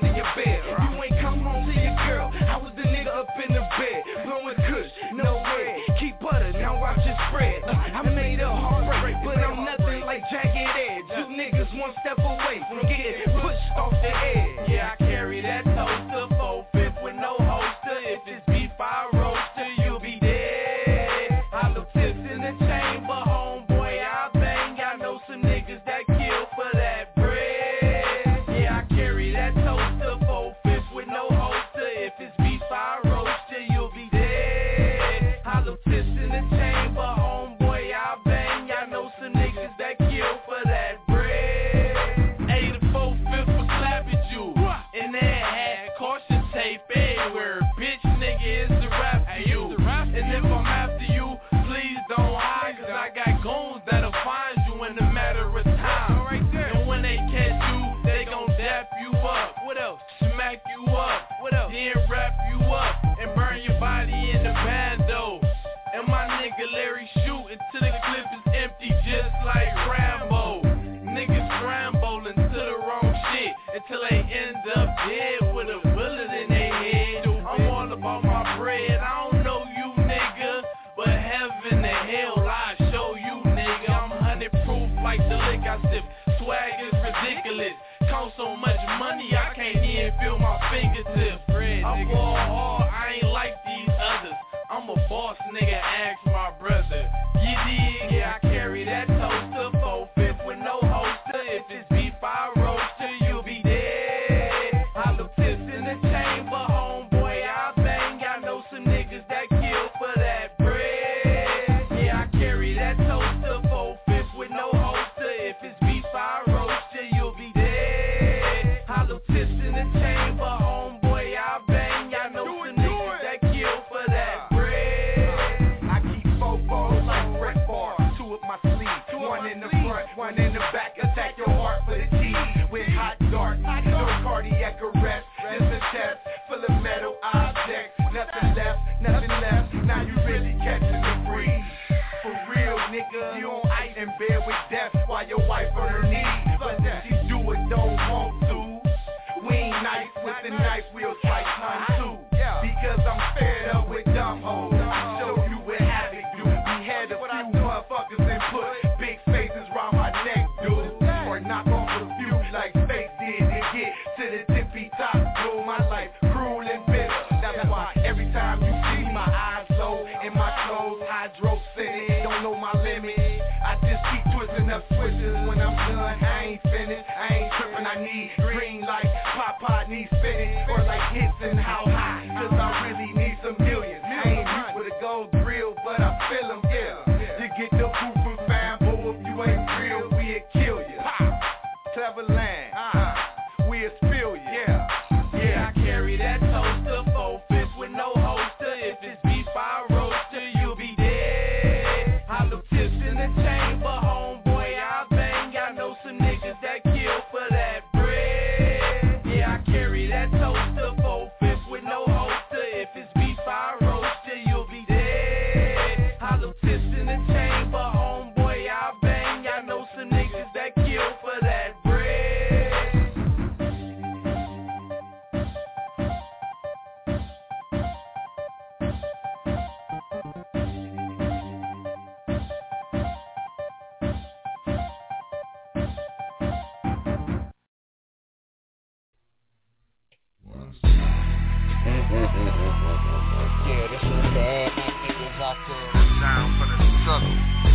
No way. may end up dead with a bullet in their head. I'm all about my bread. I don't know you, nigga, but heaven and hell I show you, nigga. I'm hundred proof like the lick I sip. Swag is ridiculous. Cost so much money I can't even feel my fingertips. I ball hard, I ain't like these others. I'm a boss, nigga. Ask my brother. You dig? Yeah, I carry that toaster, four fifths with no holster. If it's beef, I roaster, you'll be dead. Hollow tips in the chamber, homeboy, I bang. I know some niggas that kill for that bread. Yeah, I carry that toaster, four fifths with no holster. If it's beef, I roaster, you'll be dead. Hollow tips in the chamber, homeboy, I bang. I know some niggas that kill for that bread. I keep fofos like Brett Favre, two up my sleeve, one in the front, one in the back. Attack your heart for the G with hot darts, no cardiac arrest. Just a test full of metal objects. Nothing left, nothing left. Now you really catching the breeze. For real, nigga, you on ice in bed with death while your wife on her knees. But she do it, don't want to. We ain't nice with the knife, we'll slice none too. Because I'm fed up with dumb hoes. Show you what havoc do. We had a few motherfuckers and put big faces round my neck, dude. Or knock off a few like Faith did and get to the tippy top. Blow my life cruel and bitter. That's why every time you see my eyes low in my clothes, hydro city, don't know my limit. I just keep twisting up switches when I'm done. I ain't finished, I ain't tripping. I need green like Papa needs spinach or like hits and how high. Cause I really need some millions. I ain't rich with a gold grill, but I feel them, yeah. You get the proof from fam, but if you ain't real, we'll kill you. Clever land, uh, we'll spill you. Yeah, yeah, I carry that toaster, four fifths with no holster. If it's beef, I roaster, you'll be dead. Hollow tips in the chamber, homeboy, I bang. I know some niggas that kill for that bread. Yeah, I carry that toaster, four fifths with no holster. If it's beef, I roaster, you'll be dead. Hollow tips in the chamber, homeboy, I bang. I know some niggas that kill for that bread. Yeah, this is for all my niggas out there down for the struggle.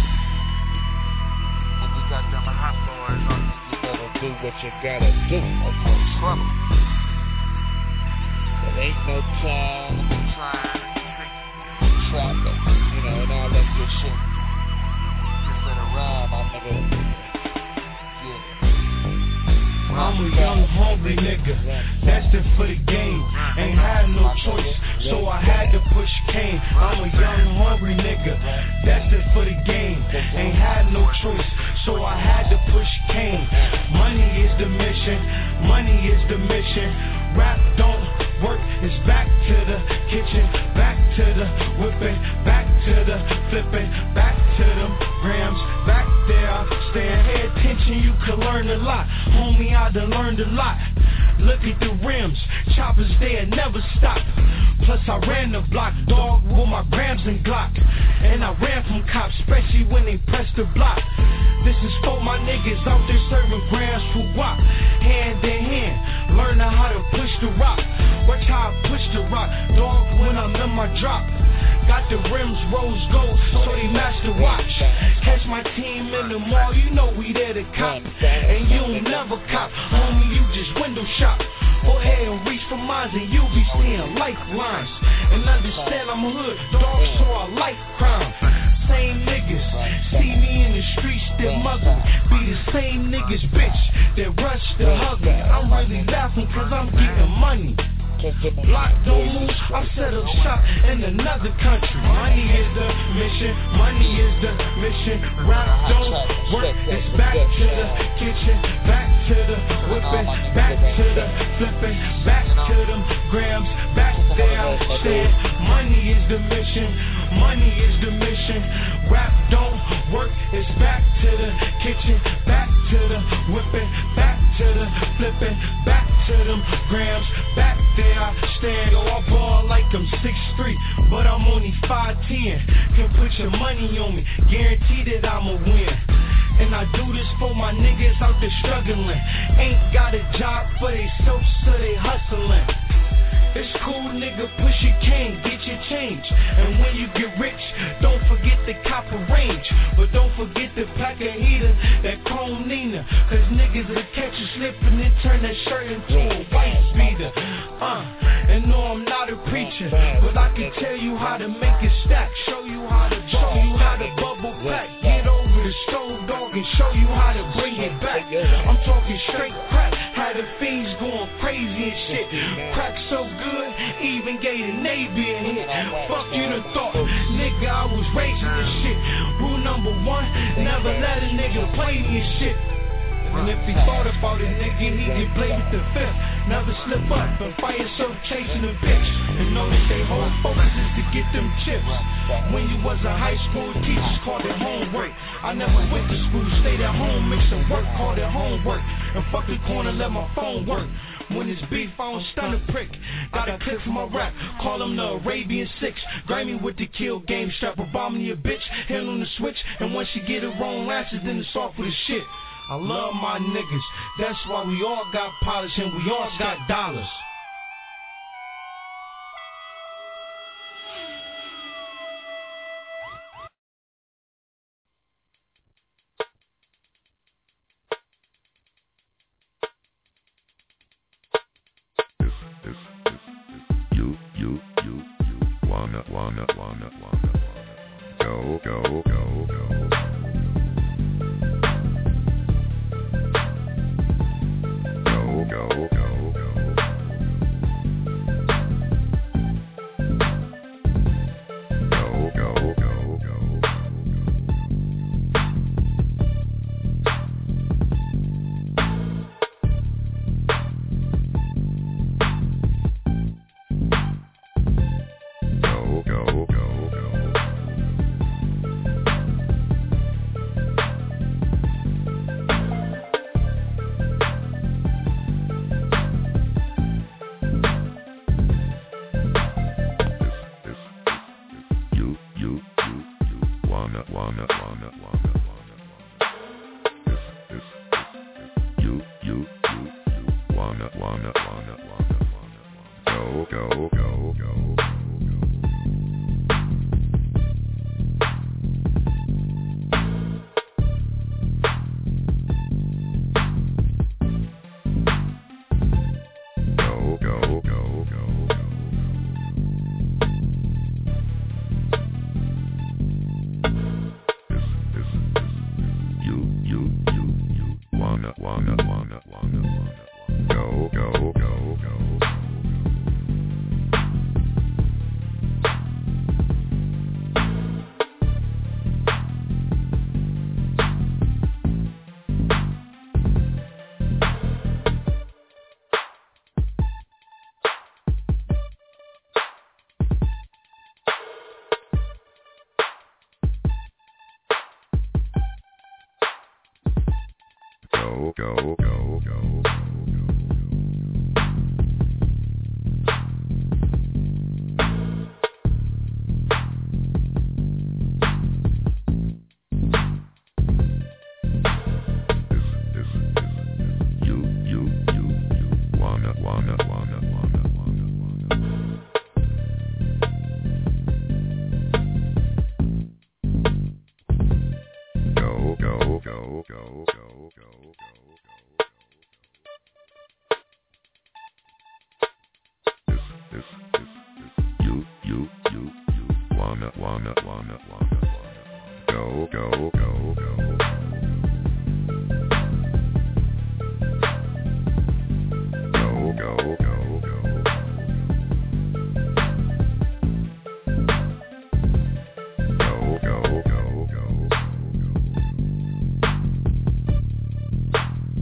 When you got them hot boys on you, you better do what you gotta do or you're in trouble. There ain't no time trying to trap it, you know, and all that good shit. Just let it ride, my nigga. I'm a young, hungry nigga, destined for the game. Ain't had no choice, so I had to push cane. I'm a young, hungry nigga, destined for the game. Ain't had no choice, so I had to push cane. Money is the mission, money is the mission. Rap don't work, it's back to the kitchen, back to the whipping, back to the flipping, back to them grams, back there. Stand, pay attention, you can learn a lot. Homie, I done learned a lot. Look at the rims, choppers there never stop. Plus I ran the block, dog, with my grams and Glock. And I ran from cops, especially when they pressed the block. This is for my niggas out there serving grams for wop. Hand in hand, learning how to push the rock. Watch how I push the rock, dog, when I'm in my drop. Got the rims rose gold, so they match the watch. Catch my team in the mall, you know we there to cop. And you'll never cop, homie, you just window shop. Go ahead and reach for mines and you'll be seeing lifelines. And understand I'm hood, dog, so I like crime. Same niggas, see me in the streets, that muggle. Be the same niggas, bitch, that rush to hug me. I'm really laughing cause I'm getting money. Block don't move, I set up shop in another country. Money is the mission, money is the mission. Rap don't work, it's back to the kitchen, back to the whipping, back to the flipping, back to them grams, back there. Said money is the mission, money is the mission. Rap don't work, it's back to the kitchen, back to the whipping, back to the flipping, back to but I'm only five ten. Can put your money on me, guarantee that I'ma win. And I do this for my niggas out there struggling. Ain't got a job for they self, so they hustling. It's cool, nigga, push your cane, get your change. And when you get rich, don't forget the copper range. But don't forget the pack of heater, that chrome Nina. Cause niggas will catch you slipping and turn that shirt into a white beater. Uh, and no, I'm not a preacher, but I can tell you how to make it stack. Show you how to show you how to bubble pack. Get over the stove, dog, and show you how to bring it back. I'm talking straight crack, how the fiends going crazy and shit. Crack so good, even gave the Navy a hit. Fuck you the thought, nigga, I was raising this shit. Rule number one, never let a nigga play me and shit. And if he thought about it, nigga, he could play with the fifth. Never slip up and find yourself chasing a bitch. And know that they whole focus is to get them chips. When you was a high school, teachers called it homework. I never went to school, stayed at home, make some work, called it homework. And fuck the corner, let my phone work. When it's beef, I don't stun a prick. Got a clip for my rap, call him the Arabian Six. Grimy with the kill game, strap a bomb in your bitch, hand on the switch. And once you get it wrong lashes, then it's off with the shit. I love my niggas, that's why we all got polish and we all got dollars. You, you, you, you wanna, wanna, wanna, wanna, wanna go, go, go, go. Go, go, go, go. Go, go, go, go. Go, go, go, go. Wanna, wanna, wanna, wanna, wanna. This, this, this, you, you, you, you. Wanna, wanna, wanna, wanna, wanna. Go, go, go, go. Go, go, go, go. Wanna, wanna, wanna, wanna, wanna, go, go, go, go. Go, go, go, go. This, this, this, you, you, you, you. Wanna, wanna, wanna, wanna, wanna, wanna. Go, go, go, go, go, go. This, this, this, you, you, you, you. Wanna, wanna, wanna, wanna, wanna. Go, go, go, go. Go, go, go, go. Go, go, go, go.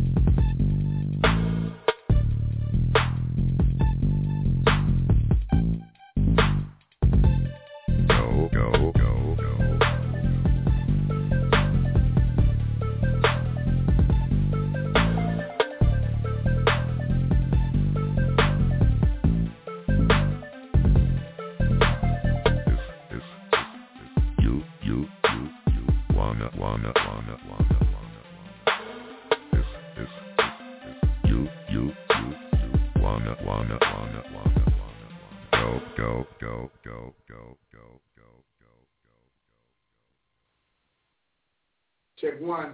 you, you, you wanna, wanna, wanna, wanna, wanna. It's, it's, it's, you, you, you, you wanna, wanna, wanna, wanna, wanna. Go, go, go, go, go, go, go, go, go, go. Check one.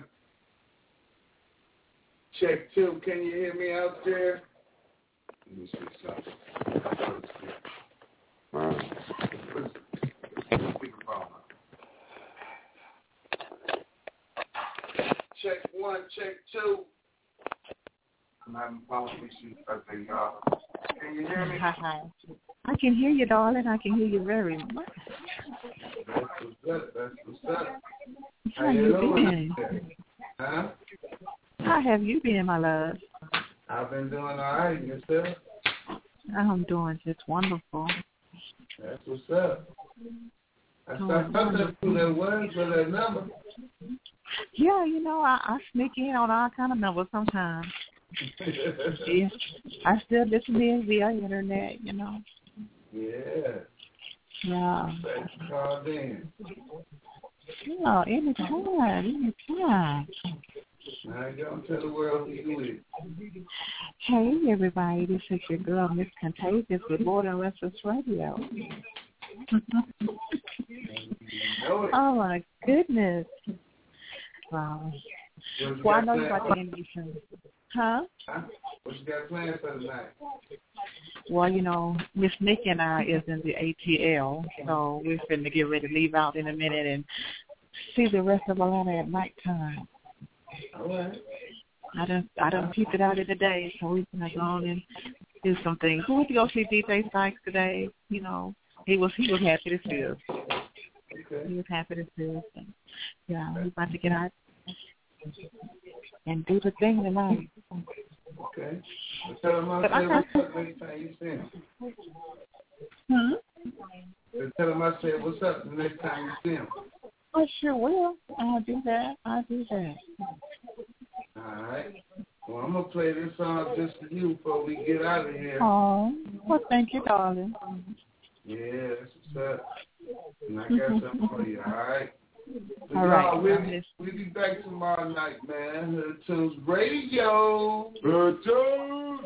Check two. Can you hear me out there? Let me see something. All right. Check one, check two. I'm having phone issues. I think, uh, can you hear me? I can hear you, darling. I can hear you very much. That's what's up. That's what's up. How, How you been? Huh? How have you been, my love? I've been doing all right. Yourself? I'm doing just wonderful. That's what's up. I stopped up who that was for that number. Yeah, you know, I, I sneak in on all kind of numbers sometimes. Yeah, I still listen in via internet, you know. Yeah. Yeah. Thanks for calling in. Yeah, anytime, anytime. Now you don't tell the world who you is. Hey, everybody, this is your girl, Miss Contagious, with Lord and Restless Radio. Oh, my goodness. Wow. Well, I know you got the ambition. Huh? Huh? What you got planned for tonight? Well, you know, Miss Nick and I is in the A T L, so we're finna get ready to leave out in a minute and see the rest of Atlanta at nighttime. All right. I done, I done peeped it out in the day, so we're gonna go on and do some things. We went to go see D J Sykes today. You know, he was he was happy to see us. Okay. He was happy to see us. And, yeah, we're about to get out and do the thing tonight. Okay. Well, tell him I said what's up next time you see him. Hmm? So tell him I said what's up the next time you see him. I sure will. I'll do that. I'll do that. All right. Well, I'm going to play this song just for you before we get out of here. Oh, well, thank you, darling. Yeah, that's what's up. And I got something for you, all right? So all right. We'll be, we'll be back tomorrow night, man. Hood Tunes Radio. Hood Tunes.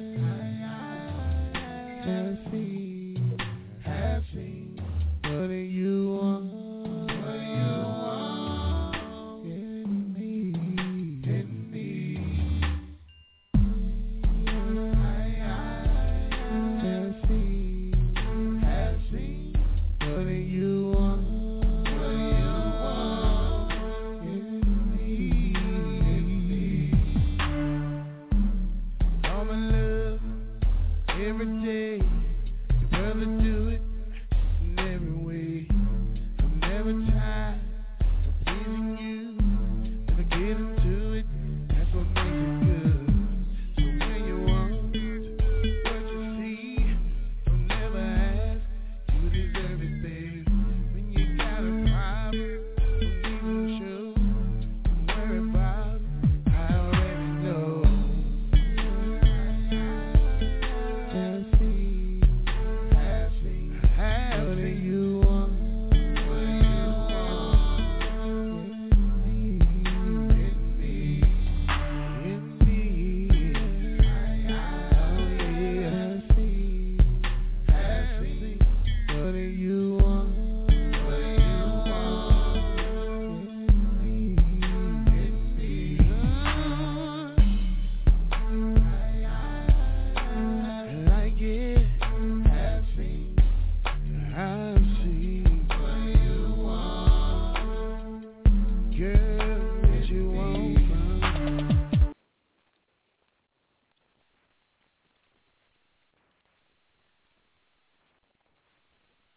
Happy, happy, what are you?